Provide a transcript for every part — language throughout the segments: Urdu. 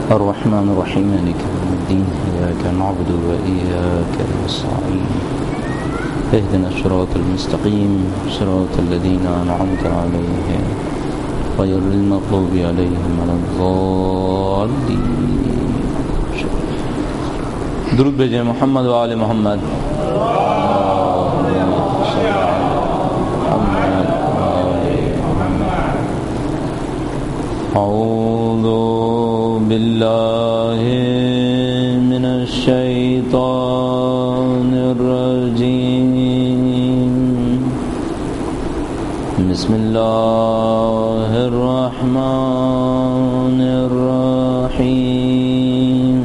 الرحمن الرحيم مالك يوم الدين إياك نعبد وإياك نستعين اهدنا الصراط المستقيم صراط الذين أنعمت عليهم غير المغضوب عليهم ولا الضالين. درود بھیجیں محمد و آل محمد. اعوذ باللہ من الشیطان الرجیم. بسم اللہ الرحمن الرحیم.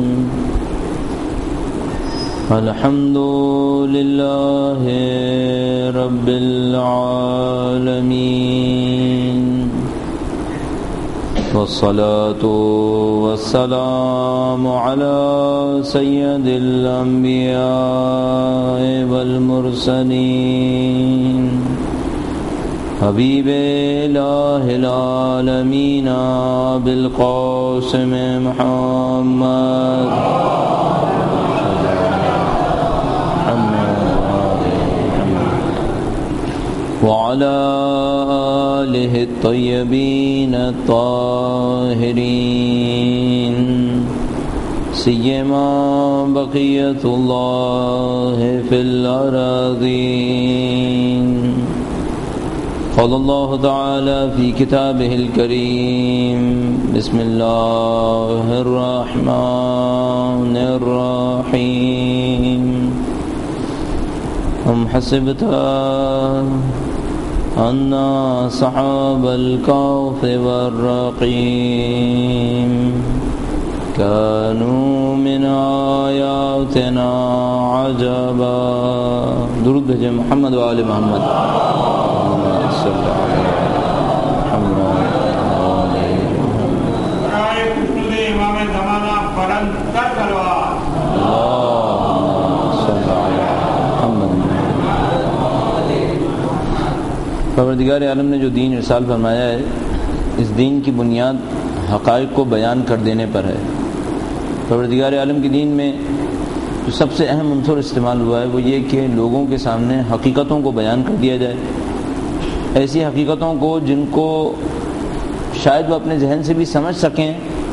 الحمد للہ رب العالمین والصلاة والسلام على سيد الأنبياء والمرسلين حبيب إله العالمين بالقاسم محمد وعلى آله الطيبين الطاهرين سيما بقية الله في الأراضين. قال الله تعالى في كتابه الكريم بسم الله الرحمن الرحيم. أم حسبت أن أصحاب الكهف والرقيم كانوا من آياتنا عجبا. درود بھیجیں محمد و آل محمد. پروردگار عالم نے جو دین ارسال فرمایا ہے اس دین کی بنیاد حقائق کو بیان کر دینے پر ہے. پروردگار عالم کے دین میں جو سب سے اہم عنصر استعمال ہوا ہے وہ یہ کہ لوگوں کے سامنے حقیقتوں کو بیان کر دیا جائے. ایسی حقیقتوں کو جن کو شاید وہ اپنے ذہن سے بھی سمجھ سکیں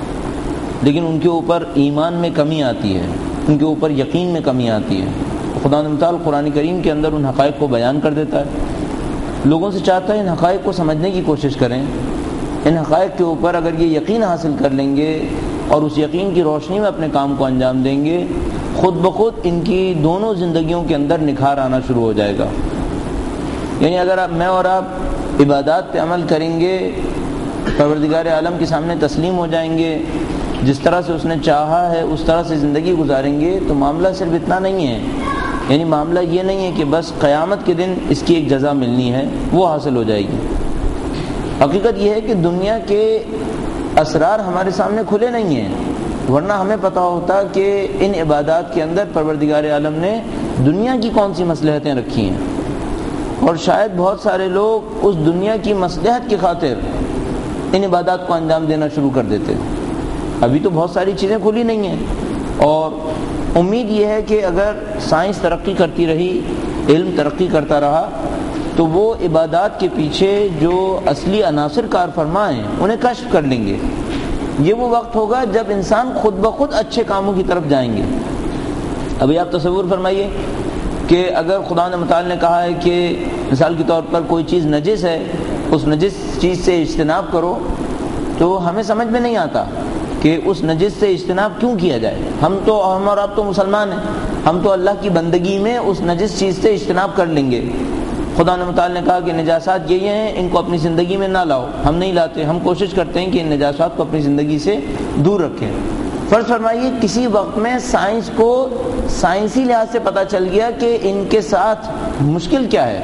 لیکن ان کے اوپر ایمان میں کمی آتی ہے, ان کے اوپر یقین میں کمی آتی ہے. خدا تعالی قرآن کریم کے اندر ان حقائق کو بیان کر دیتا ہے. لوگوں سے چاہتا ہے ان حقائق کو سمجھنے کی کوشش کریں. ان حقائق کے اوپر اگر یہ یقین حاصل کر لیں گے اور اس یقین کی روشنی میں اپنے کام کو انجام دیں گے خود بخود ان کی دونوں زندگیوں کے اندر نکھار آنا شروع ہو جائے گا. یعنی اگر میں اور آپ عبادات پہ عمل کریں گے, پروردگار عالم کے سامنے تسلیم ہو جائیں گے, جس طرح سے اس نے چاہا ہے اس طرح سے زندگی گزاریں گے تو معاملہ صرف اتنا نہیں ہے. یعنی معاملہ یہ نہیں ہے کہ بس قیامت کے دن اس کی ایک جزا ملنی ہے وہ حاصل ہو جائے گی. حقیقت یہ ہے کہ دنیا کے اسرار ہمارے سامنے کھلے نہیں ہیں, ورنہ ہمیں پتہ ہوتا کہ ان عبادات کے اندر پروردگار عالم نے دنیا کی کون سی مصلحتیں رکھی ہیں, اور شاید بہت سارے لوگ اس دنیا کی مصلحت کی خاطر ان عبادات کو انجام دینا شروع کر دیتے. ابھی تو بہت ساری چیزیں کھلی نہیں ہیں اور امید یہ ہے کہ اگر سائنس ترقی کرتی رہی, علم ترقی کرتا رہا تو وہ عبادات کے پیچھے جو اصلی عناصر کار فرما ہیں انہیں کشف کر لیں گے. یہ وہ وقت ہوگا جب انسان خود بخود اچھے کاموں کی طرف جائیں گے. ابھی آپ تصور فرمائیے کہ اگر خدا متعال نے کہا ہے کہ مثال کے طور پر کوئی چیز نجس ہے, اس نجس چیز سے اجتناب کرو, تو ہمیں سمجھ میں نہیں آتا کہ اس نجس سے اجتناب کیوں کیا جائے. ہم اور آپ تو مسلمان ہیں, ہم تو اللہ کی بندگی میں اس نجس چیز سے اجتناب کر لیں گے. خدا متعال نے کہا کہ نجاسات یہ ہیں, ان کو اپنی زندگی میں نہ لاؤ. ہم نہیں لاتے, ہم کوشش کرتے ہیں کہ ان نجاسات کو اپنی زندگی سے دور رکھیں. فرض فرمائیے کسی وقت میں سائنس کو سائنسی لحاظ سے پتہ چل گیا کہ ان کے ساتھ مشکل کیا ہے.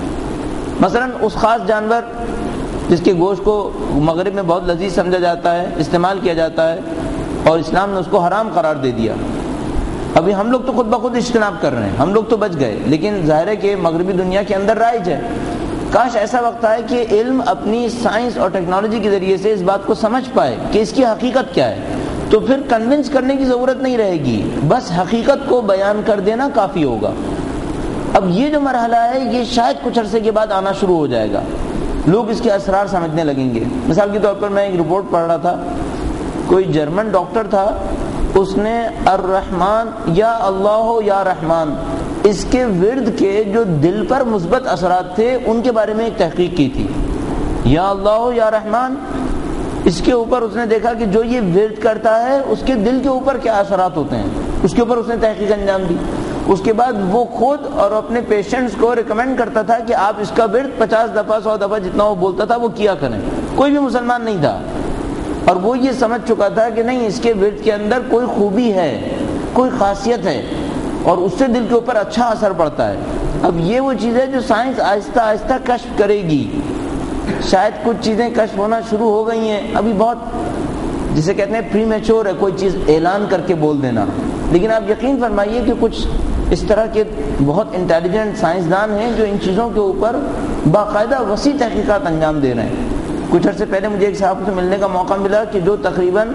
مثلا اس خاص جانور جس کے گوشت کو مغرب میں بہت لذیذ سمجھا جاتا ہے, استعمال کیا جاتا ہے, اور اسلام نے اس کو حرام قرار دے دیا. ابھی ہم لوگ تو خود بخود اجتناب کر رہے ہیں, ہم لوگ تو بچ گئے, لیکن ظاہر ہے کہ مغربی دنیا کے اندر رائج ہے. کاش ایسا وقت آئے کہ علم اپنی سائنس اور ٹیکنالوجی کے ذریعے سے اس بات کو سمجھ پائے کہ اس کی حقیقت کیا ہے, تو پھر کنونس کرنے کی ضرورت نہیں رہے گی، بس حقیقت کو بیان کر دینا کافی ہوگا۔ اب یہ جو مرحلہ ہے یہ شاید کچھ عرصے کے بعد آنا شروع ہو جائے گا، لوگ اس کے اسرار سمجھنے لگیں گے۔ مثال کے طور پر میں ایک رپورٹ پڑھ رہا تھا، کوئی جرمن ڈاکٹر تھا، اس نے الرحمن یا اللہ یا رحمان اس کے ورد کے جو دل پر مثبت اثرات تھے ان کے بارے میں ایک تحقیق کی تھی۔ یا اللہ یا رحمان، اس کے اوپر اس نے دیکھا کہ جو یہ ورد کرتا ہے اس کے دل کے اوپر کیا اثرات ہوتے ہیں، اس کے اوپر اس نے تحقیق انجام دی۔ اس کے بعد وہ خود اور اپنے پیشنٹس کو ریکمینڈ کرتا تھا کہ آپ اس کا ورد 50 دفعہ 100 دفعہ جتنا وہ بولتا تھا وہ کیا کریں۔ کوئی بھی مسلمان نہیں تھا اور وہ یہ سمجھ چکا تھا کہ نہیں، اس کے ورد کے اندر کوئی خوبی ہے، کوئی خاصیت ہے اور اس سے دل کے اوپر اچھا اثر پڑتا ہے۔ اب یہ وہ چیز ہے جو سائنس آہستہ آہستہ کشف کرے گی۔ شاید کچھ چیزیں کشف ہونا شروع ہو گئی ہیں، ابھی بہت جسے کہتے ہیں پری میچور ہے کوئی چیز اعلان کر کے بول دینا، لیکن آپ یقین فرمائیے کہ کچھ اس طرح کے بہت انٹیلیجنٹ سائنسدان ہیں جو ان چیزوں کے اوپر باقاعدہ وسیع تحقیقات انجام دے رہے ہیں۔ کچھ عرصے پہلے مجھے ایک صاحب سے ملنے کا موقع ملا کہ جو تقریباً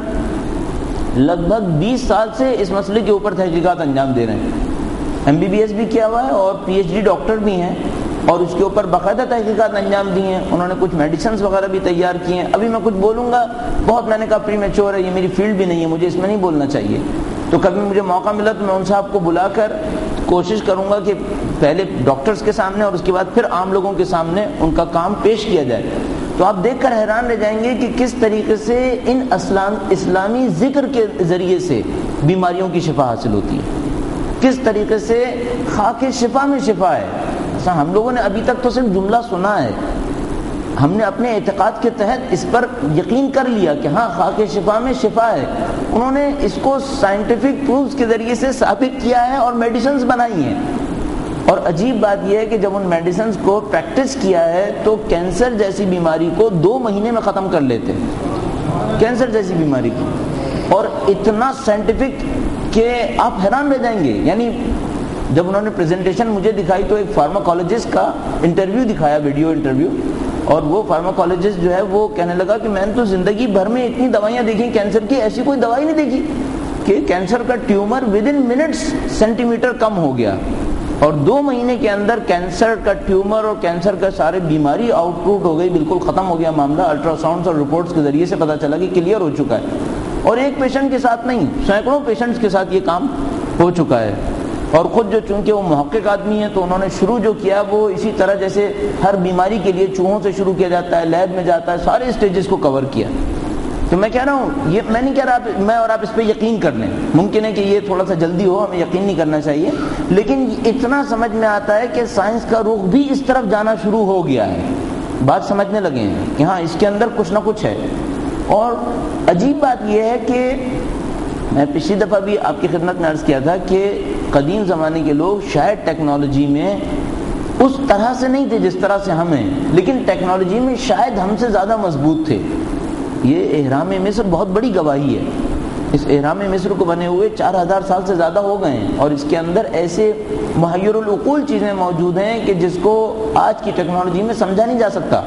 لگ بھگ 20 سال سے اس مسئلے کے اوپر تحقیقات انجام دے رہے ہیں، MBBS بھی کیا ہوا ہے اور PhD ڈاکٹر بھی ہیں اور اس کے اوپر باقاعدہ تحقیقات انجام دی ہیں۔ انہوں نے کچھ میڈیسنز وغیرہ بھی تیار کیے ہیں۔ ابھی میں کچھ بولوں گا بہت، میں نے کہا پری میچور ہے، یہ میری فیلڈ بھی نہیں ہے، مجھے اس میں نہیں بولنا چاہیے۔ تو کبھی مجھے موقع ملا تو میں ان صاحب کو بلا کر کوشش کروں گا کہ پہلے ڈاکٹرز کے سامنے اور اس کے بعد پھر عام لوگوں کے سامنے ان کا کام پیش کیا جائے، تو آپ دیکھ کر حیران رہ جائیں گے کہ کس طریقے سے ان اسلامی ذکر کے ذریعے سے بیماریوں کی شفا حاصل ہوتی ہے، کس طریقے سے خاک شفا میں شفا ہے۔ ایسا ہم لوگوں نے ابھی تک تو صرف جملہ سنا ہے، ہم نے اپنے اعتقاد کے تحت اس پر یقین کر لیا کہ ہاں خاک شفا میں شفا ہے۔ انہوں نے اس کو سائنٹیفک پروفز کے ذریعے سے ثابت کیا ہے اور میڈیسنز بنائی ہیں۔ اور عجیب بات یہ ہے کہ جب ان میڈیسنز کو پریکٹس کیا ہے تو کینسر جیسی بیماری کو 2 مہینے میں ختم کر لیتے ہیں، کینسر جیسی بیماری کی، اور اتنا سائنٹیفک کہ آپ حیران رہ جائیں گے۔ یعنی جب انہوں نے پریزنٹیشن مجھے دکھائی تو ایک فارماکالوجسٹ کا انٹرویو دکھایا، ویڈیو انٹرویو، اور وہ فارماکالوجسٹ جو ہے وہ کہنے لگا کہ میں نے تو زندگی بھر میں اتنی دوائیاں دیکھی، کینسر کی ایسی کوئی دوائی نہیں دیکھی کہ کینسر کا tumour within minutes centimetre کم ہو گیا، اور 2 مہینے کے اندر کینسر کا ٹیومر اور کینسر کا سارے بیماری آؤٹ روٹ ہو گئی، بالکل ختم ہو گیا معاملہ۔ الٹرا ساؤنڈز اور رپورٹس کے ذریعے سے پتہ چلا کہ کلیئر ہو چکا ہے، اور ایک پیشنٹ کے ساتھ نہیں، سینکڑوں پیشنٹس کے ساتھ یہ کام ہو چکا ہے۔ اور خود جو چونکہ وہ محقق آدمی ہیں تو انہوں نے شروع جو کیا وہ اسی طرح جیسے ہر بیماری کے لیے چوہوں سے شروع کیا جاتا ہے، لیب میں جاتا ہے، سارے اسٹیجز کو کور کیا۔ تو میں کہہ رہا ہوں، یہ میں نہیں کہہ رہا میں اور آپ اس پہ یقین کر لیں، ممکن ہے کہ یہ تھوڑا سا جلدی ہو، ہمیں یقین نہیں کرنا چاہیے، لیکن اتنا سمجھ میں آتا ہے کہ سائنس کا رخ بھی اس طرف جانا شروع ہو گیا ہے، بات سمجھنے لگے ہیں کہ ہاں اس کے اندر کچھ نہ کچھ ہے۔ اور عجیب بات یہ ہے کہ میں پچھلی دفعہ بھی آپ کی خدمت میں عرض کیا تھا کہ قدیم زمانے کے لوگ شاید ٹیکنالوجی میں اس طرح سے نہیں تھے جس طرح سے ہم ہیں، لیکن ٹیکنالوجی میں شاید ہم سے زیادہ مضبوط تھے۔ یہ اہرام مصر بہت بڑی گواہی ہے، اس اہرام مصر کو بنے ہوئے 4000 سال سے زیادہ ہو گئے ہیں، اور اس کے اندر ایسے محیر العقول چیزیں موجود ہیں کہ جس کو آج کی ٹیکنالوجی میں سمجھا نہیں جا سکتا۔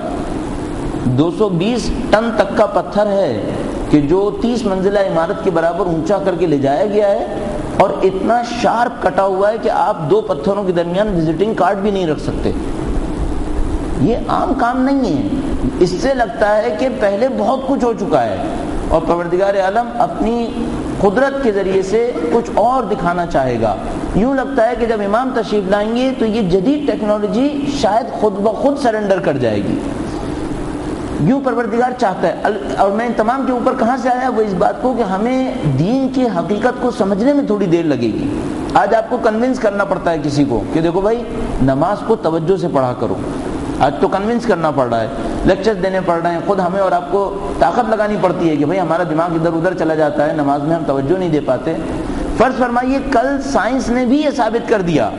220 ٹن تک کا پتھر ہے کہ جو 30 منزلہ عمارت کے برابر اونچا کر کے لے جایا گیا ہے، اور اتنا شارپ کٹا ہوا ہے کہ آپ 2 پتھروں کے درمیان وزٹنگ کارڈ بھی نہیں رکھ سکتے۔ یہ عام کام نہیں ہے، اس سے لگتا ہے کہ پہلے بہت کچھ ہو چکا ہے اور پروردگار عالم اپنی قدرت کے ذریعے سے کچھ اور دکھانا چاہے گا۔ یوں لگتا ہے کہ جب امام تشریف لائیں گے تو یہ جدید ٹیکنالوجی شاید خود بخود سرنڈر کر جائے گی، یوں پروردگار چاہتا ہے۔ اور میں ان تمام کے اوپر کہاں سے آیا، وہ اس بات کو کہ ہمیں دین کی حقیقت کو سمجھنے میں تھوڑی دیر لگے گی۔ آج آپ کو کنونس کرنا پڑتا ہے کسی کو کہ دیکھو بھائی نماز کو توجہ سے پڑھا کرو، آج تو کنونس کرنا پڑ رہا ہے، لیکچرز دینے پڑ رہے ہیں، خود ہمیں اور آپ کو طاقت لگانی پڑتی ہے کہ بھائی ہمارا دماغ ادھر ادھر چلا جاتا ہے، نماز میں ہم توجہ نہیں دے پاتے۔ فرض فرمائیے کل سائنس نے بھی یہ ثابت کر دیا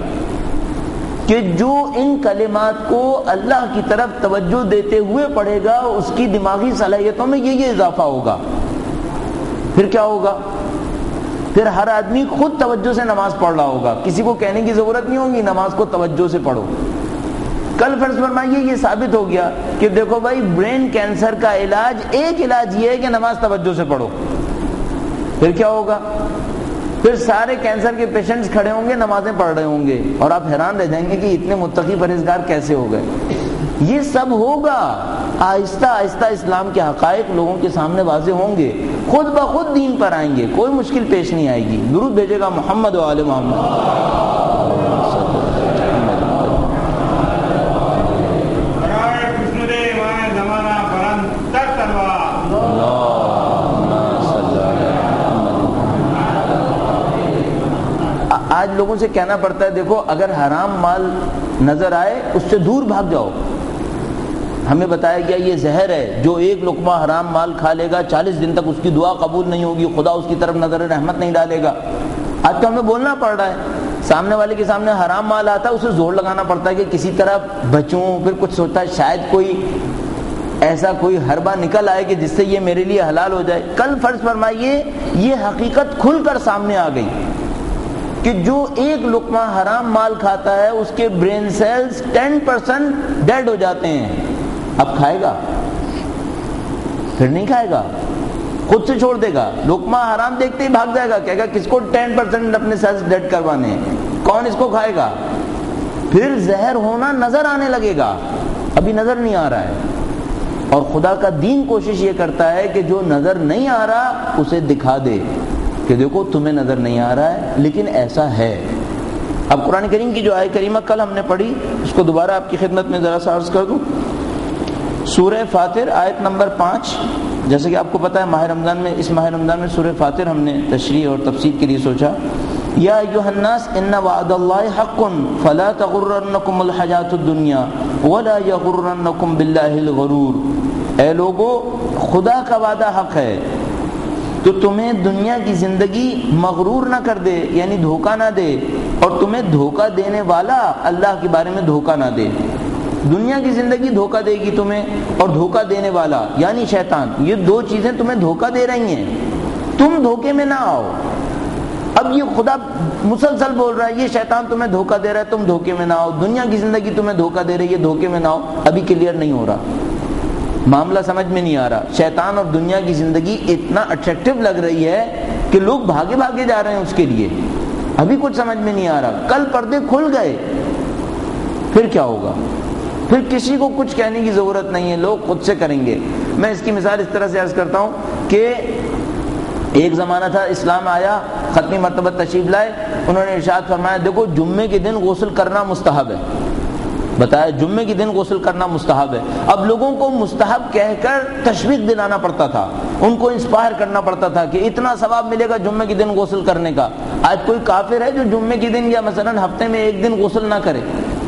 کہ جو ان کلمات کو اللہ کی طرف توجہ دیتے ہوئے پڑھے گا اس کی دماغی صلاحیتوں میں یہ اضافہ ہوگا، پھر کیا ہوگا؟ پھر ہر آدمی خود توجہ سے نماز پڑھ رہا ہوگا، کسی کو کہنے کی ضرورت نہیں ہوگی نماز کو توجہ سے پڑھو۔ کل فرض فرمائیے یہ ثابت ہو گیا کہ دیکھو بھائی برین کینسر کا علاج، ایک علاج یہ ہے کہ نماز توجہ سے پڑھو، پھر کیا ہوگا؟ پھر سارے کینسر کے پیشنٹس کھڑے ہوں گے، نمازیں پڑھ رہے ہوں گے، اور آپ حیران رہ جائیں گے کہ اتنے متقی پرہیزگار کیسے ہو گئے۔ یہ سب ہوگا، آہستہ آہستہ اسلام کے حقائق لوگوں کے سامنے واضح ہوں گے، خود بخود دین پر آئیں گے، کوئی مشکل پیش نہیں آئے گی۔ درود بھیجے گا محمد و آل محمد۔ آج لوگوں سے کہنا پڑتا ہے دیکھو اگر حرام مال نظر آئے اس سے دور بھاگ جاؤ۔ ہمیں بتایا گیا یہ زہر ہے، جو ایک لقمہ حرام مال کھا لے گا 40 دن تک اس کی دعا قبول نہیں ہوگی، خدا اس کی طرف نظر رحمت نہیں ڈالے گا۔ آج تو ہمیں بولنا پڑ رہا ہے، سامنے والے کے سامنے حرام مال آتا ہے اسے زور لگانا پڑتا ہے کہ کسی طرح بچوں، پھر کچھ سوچتا ہے شاید کوئی ایسا کوئی حربہ نکل آئے کہ جس سے یہ میرے لیے حلال ہو جائے۔ کل فرض فرمائیے یہ حقیقت کھل کر سامنے آ گئی کہ جو ایک لقمہ حرام مال کھاتا ہے اس کے برین سیلز 10% ڈیڈ ہو جاتے ہیں۔ اب کھائے گا؟ پھر نہیں کھائے گا، خود سے چھوڑ دے گا۔ لقمہ حرام دیکھتے ہی بھاگ جائے گا، کہے گا کس کو 10% اپنے سیلز ڈیڈ کروانے ہیں، کون اس کو کھائے گا؟ پھر زہر ہونا نظر آنے لگے گا، ابھی نظر نہیں آ رہا ہے۔ اور خدا کا دین کوشش یہ کرتا ہے کہ جو نظر نہیں آ رہا اسے دکھا دے کہ دیکھو تمہیں نظر نہیں آ رہا ہے لیکن ایسا ہے۔ اب قرآن کریم کی جو آیت کریمہ کل ہم نے پڑھی اس کو دوبارہ آپ کی خدمت میں ذرا سا عرض کر دوں۔ سورہ فاطر آیت نمبر 5، جیسے کہ آپ کو پتہ ہے ماہ رمضان میں، اس ماہ رمضان میں سورہ فاطر ہم نے تشریح اور تفسیر کے لیے سوچا۔ یا ایھا الناس ان وعد اللہ حق فلا تغرنکم الحیاۃ الدنیا ولا یغرنکم باللہ الغرور۔ اے لوگو، خدا کا وعدہ حق ہے تو تمہیں دنیا کی زندگی مغرور نہ کر دے، یعنی دھوکہ نہ دے، اور تمہیں دھوکہ دینے والا اللہ کے بارے میں دھوکہ نہ دے۔ دنیا کی زندگی دھوکہ دے گی تمہیں، اور دھوکہ دینے والا یعنی شیطان، یہ دو چیزیں تمہیں دھوکہ دے رہی ہیں، تم دھوکے میں نہ آؤ۔ اب یہ خدا مسلسل بول رہا ہے یہ شیطان تمہیں دھوکہ دے رہا ہے، تم دھوکے میں نہ آؤ، دنیا کی زندگی تمہیں دھوکہ دے رہی ہے، دھوکے میں نہ آؤ۔ ابھی کلیئر نہیں ہو رہا، معاملہ سمجھ میں نہیں آ رہا۔ شیطان اور دنیا کی زندگی اتنا اٹریکٹیو لگ رہی ہے کہ لوگ بھاگے بھاگے جا رہے ہیں اس کے لیے، ابھی کچھ سمجھ میں نہیں آ رہا۔ کل پردے کھل گئے پھر کیا ہوگا؟ پھر کسی کو کچھ کہنے کی ضرورت نہیں ہے، لوگ خود سے کریں گے۔ میں اس کی مثال اس طرح سے عرض کرتا ہوں کہ ایک زمانہ تھا، اسلام آیا، ختمی مرتبہ تشریف لائے، انہوں نے ارشاد فرمایا دیکھو جمعے کے دن غسل کرنا مستحب ہے، بتایا جمعے کے دن غسل کرنا مستحب ہے۔ اب لوگوں کو مستحب کہہ کر تشویق دلانا پڑتا تھا، ان کو انسپائر کرنا پڑتا تھا کہ اتنا ثواب ملے گا جمعے کے دن غسل کرنے کا۔ آج کوئی کافر ہے جو جمعے کے دن یا مثلا ہفتے میں ایک دن غسل نہ کرے؟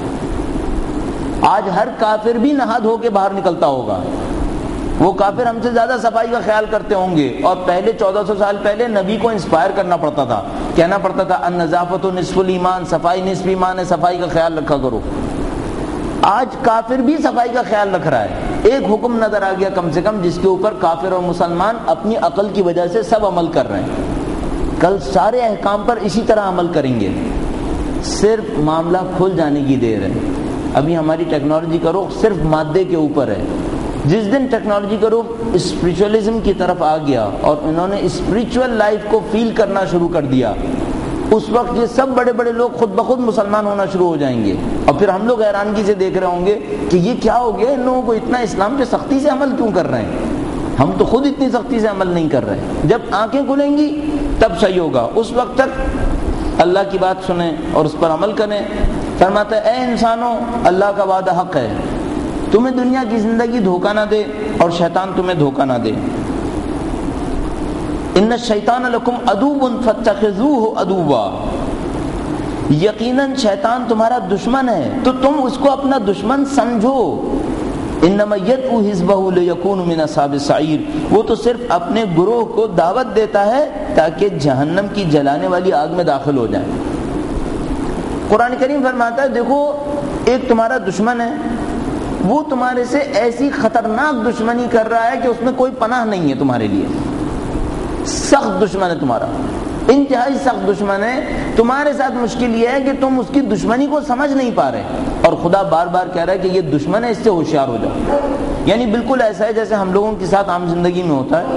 آج ہر کافر بھی نہا دھو کے باہر نکلتا ہوگا، وہ کافر ہم سے زیادہ صفائی کا خیال کرتے ہوں گے۔ اور پہلے 1400 سال پہلے نبی کو انسپائر کرنا پڑتا تھا، کہنا پڑتا تھا النظافۃ نصف الایمان، صفائی نصف ایمان ہے، صفائی کا خیال رکھا کرو۔ آج کافر بھی صفائی کا خیال رکھ رہا ہے۔ ایک حکم نظر آ گیا کم سے کم جس کے اوپر کافر اور مسلمان اپنی عقل کی وجہ سے سب عمل کر رہے ہیں، کل سارے احکام پر اسی طرح عمل کریں گے، صرف معاملہ کھل جانے کی دیر ہے۔ ابھی ہماری ٹیکنالوجی کا رخ صرف مادے کے اوپر ہے، جس دن ٹیکنالوجی کا رخ اسپریچولیزم کی طرف آ گیا اور انہوں نے اسپریچول لائف کو فیل کرنا شروع کر دیا، اس وقت یہ سب بڑے بڑے لوگ خود بخود مسلمان ہونا شروع ہو جائیں گے، اور پھر ہم لوگ حیرانگی سے دیکھ رہے ہوں گے کہ یہ کیا ہو گیا، ان لوگوں کو اتنا اسلام پہ سختی سے عمل کیوں کر رہے ہیں؟ ہم تو خود اتنی سختی سے عمل نہیں کر رہے۔ جب آنکھیں کھلیں گی تب صحیح ہوگا، اس وقت تک اللہ کی بات سنیں اور اس پر عمل کریں۔ فرماتا ہے اے انسانوں، اللہ کا وعدہ حق ہے، تمہیں دنیا کی زندگی دھوکہ نہ دے اور شیطان تمہیں دھوکہ نہ دے۔ ان الشیطان لکم عدو فاتخذوہ عدوا، یقیناً شیطان تمہارا دشمن ہے تو تم اس کو اپنا دشمن سمجھو۔ انما یدعو حزبہ لیکونوا من اصحاب السعیر، وہ تو صرف اپنے گروہ کو دعوت دیتا ہے تاکہ جہنم کی جلانے والی آگ میں داخل ہو جائیں۔ قرآن کریم فرماتا ہے دیکھو ایک تمہارا دشمن ہے، وہ تمہارے سے ایسی خطرناک دشمنی کر رہا ہے کہ اس میں کوئی پناہ نہیں ہے تمہارے لیے، سخت دشمن ہے تمہارا، انتہائی سخت دشمن ہے۔ تمہارے ساتھ مشکل یہ ہے کہ تم اس کی دشمنی کو سمجھ نہیں پا رہے، اور خدا بار بار کہہ رہا ہے کہ یہ دشمن ہے، اس سے ہوشیار ہو جاؤ۔ یعنی بالکل ایسا ہے جیسے ہم لوگوں کے ساتھ عام زندگی میں ہوتا ہے،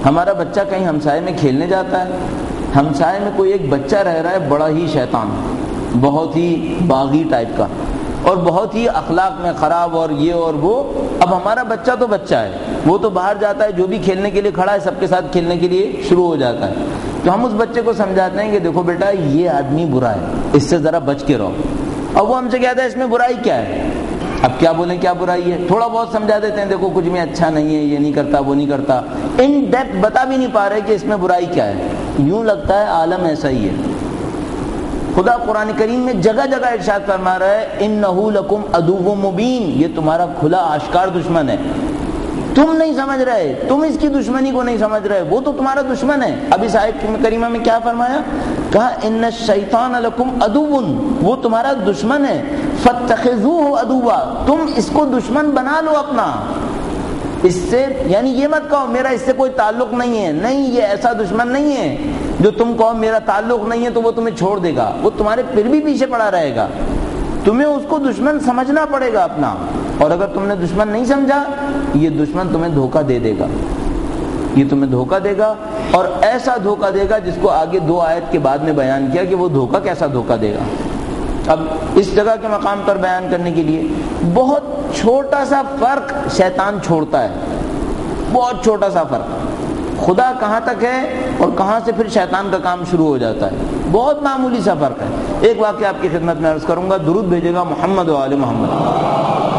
ہمارا بچہ کہیں ہمسائے میں کھیلنے جاتا ہے، ہمسائے میں کوئی ایک بچہ رہ رہا ہے بڑا ہی شیطان، بہت ہی باغی ٹائپ کا اور بہت ہی اخلاق میں خراب اور یہ اور وہ. اب ہمارا بچہ تو بچہ ہے، وہ تو باہر جاتا ہے، جو بھی کھیلنے کے لیے کھڑا ہے سب کے ساتھ کھیلنے کے لیے شروع ہو جاتا ہے. تو ہم اس بچے کو سمجھاتے ہیں کہ دیکھو بیٹا یہ آدمی برا ہے، اس سے ذرا بچ کے رہو. اب وہ ہم سے کہتا ہے اس میں برائی کیا ہے؟ اب کیا بولیں کیا برائی ہے؟ تھوڑا بہت سمجھا دیتے ہیں، دیکھو کچھ میں اچھا نہیں ہے، یہ نہیں کرتا وہ نہیں کرتا. ان ڈیپتھ بتا بھی نہیں پا رہے کہ اس میں برائی کیا ہے. یوں لگتا ہے عالم ایسا ہی ہے. خدا قرآن کریم میں جگہ جگہ ارشاد فرما رہا ہے انہ لکم عدو مبین، یہ تمہارا کھلا آشکار دشمن ہے. تم نہیں سمجھ رہے، تم اس کی دشمنی کو نہیں سمجھ رہے، وہ تو تمہارا دشمن ہے. اب اس آیت کریمہ میں کیا فرمایا؟ کہا ان الشیطان لکم عدو، وہ تمہارا دشمن ہے. فاتخذوہ عدوا، تم اس کو دشمن بنا لو اپنا. اس سے یعنی یہ مت کہو میرا اس سے کوئی تعلق نہیں ہے، نہیں، یہ ایسا دشمن نہیں ہے جو تم کہو میرا تعلق نہیں ہے تو وہ تمہیں چھوڑ دے گا، وہ تمہارے پھر بھی پیچھے پڑا رہے گا. تمہیں اس کو دشمن سمجھنا پڑے گا اپنا. اور اگر تم نے دشمن نہیں سمجھا، یہ دشمن تمہیں دھوکہ دے دے گا، یہ تمہیں دھوکہ دے گا، اور ایسا دھوکہ دے گا جس کو آگے 2 آیت کے بعد میں بیان کیا کہ وہ دھوکہ کیسا دھوکہ دے گا. اب اس جگہ کے مقام پر بیان کرنے کے لیے بہت چھوٹا سا فرق شیطان چھوڑتا ہے، بہت چھوٹا سا فرق. خدا کہاں تک ہے اور کہاں سے پھر شیطان کا کام شروع ہو جاتا ہے، بہت معمولی سا فرق ہے. ایک واقعہ آپ کی خدمت میں عرض کروں گا، درود بھیجے گا محمد و آل محمد.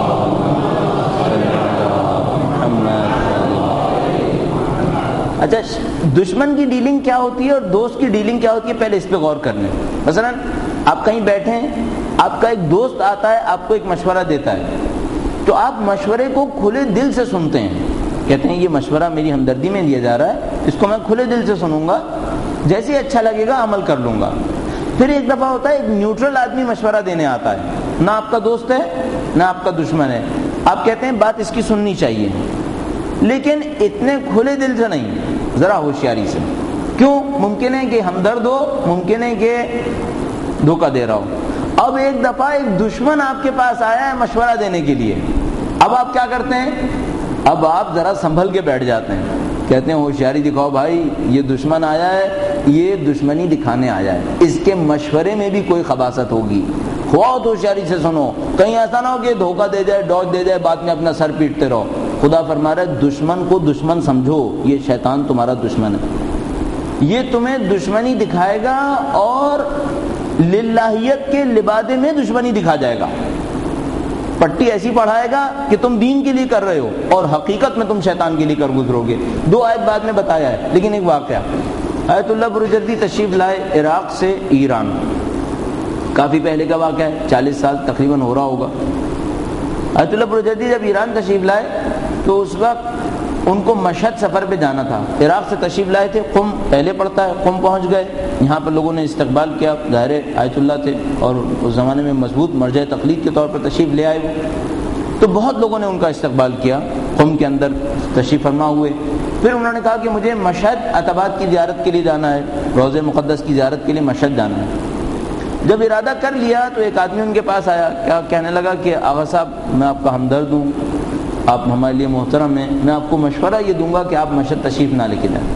اچھا، دشمن کی ڈیلنگ کیا ہوتی ہے اور دوست کی ڈیلنگ کیا ہوتی ہے، پہلے اس پہ غور کر لیں. مثلا آپ کہیں بیٹھے ہیں، آپ کا ایک دوست آتا ہے، آپ کو ایک مشورہ دیتا ہے، تو آپ مشورے کو کھلے دل سے سنتے ہیں. کہتے ہیں یہ مشورہ میری ہمدردی میں دیا جا رہا ہے، اس کو میں کھلے دل سے سنوں گا، جیسے ہی اچھا لگے گا عمل کر لوں گا. پھر ایک دفعہ ہوتا ہے ایک نیوٹرل آدمی مشورہ دینے آتا ہے، نہ آپ کا دوست ہے نہ آپ کا دشمن ہے. آپ کہتے ہیں بات اس کی سننی چاہیے، لیکن اتنے کھلے دل سے نہیں، ذرا ہوشیاری سے. کیوں؟ ممکن ہے کہ ہمدرد ہو، ممکن ہے کہ دھوکہ دے رہا ہو. اب ایک دفعہ ایک دشمن آپ کے پاس آیا ہے مشورہ دینے کے لیے، اب آپ کیا کرتے ہیں؟ اب آپ ذرا سنبھل کے بیٹھ جاتے ہیں، کہتے ہیں ہوشیاری دکھاؤ بھائی، یہ دشمن آیا ہے، یہ دشمنی دکھانے آیا ہے، اس کے مشورے میں بھی کوئی خباثت ہوگی، بہت ہوشیاری سے سنو، کہیں ایسا نہ ہو کہ دھوکہ دے جائے، ڈوج دے جائے، بعد میں اپنا سر پیٹتے رہو. خدا فرما رہا ہے دشمن کو دشمن سمجھو، یہ شیطان تمہارا دشمن ہے، یہ تمہیں دشمنی دکھائے گا اور للہیت کے لبادے میں دشمنی دکھا جائے گا. پٹی ایسی پڑھائے گا کہ تم دین کے لیے کر رہے ہو اور حقیقت میں تم شیطان کے لیے کر گزرو گے. 2 آیت بعد میں بتایا ہے، لیکن ایک واقعہ. آیت اللہ بروجردی تشریف لائے عراق سے ایران، کافی پہلے کا واقعہ ہے، 40 سال تقریباً ہو رہا ہوگا. آیت اللہ بروجردی جب ایران تشریف لائے تو اس وقت ان کو مشہد سفر پہ جانا تھا. عراق سے تشریف لائے تھے، قم پہلے پڑتا ہے، قم پہنچ گئے، یہاں پر لوگوں نے استقبال کیا، ظاہر آیت اللہ تھے اور اس زمانے میں مضبوط مرجع تقلید کے طور پر تشریف لے آئے وہ، تو بہت لوگوں نے ان کا استقبال کیا. قم کے اندر تشریف فرما ہوئے، پھر انہوں نے کہا کہ مجھے مشہد عتبات کی زیارت کے لیے جانا ہے، روضہ مقدس کی زیارت کے لیے مشہد جانا ہے. جب ارادہ کر لیا تو ایک آدمی ان کے پاس آیا، کیا کہنے لگا کہ آغا صاحب میں آپ کا ہمدرد ہوں، آپ ہمارے لیے محترم ہیں، میں آپ کو مشورہ یہ دوں گا کہ آپ مشہد تشریف نہ لے کے جائیں.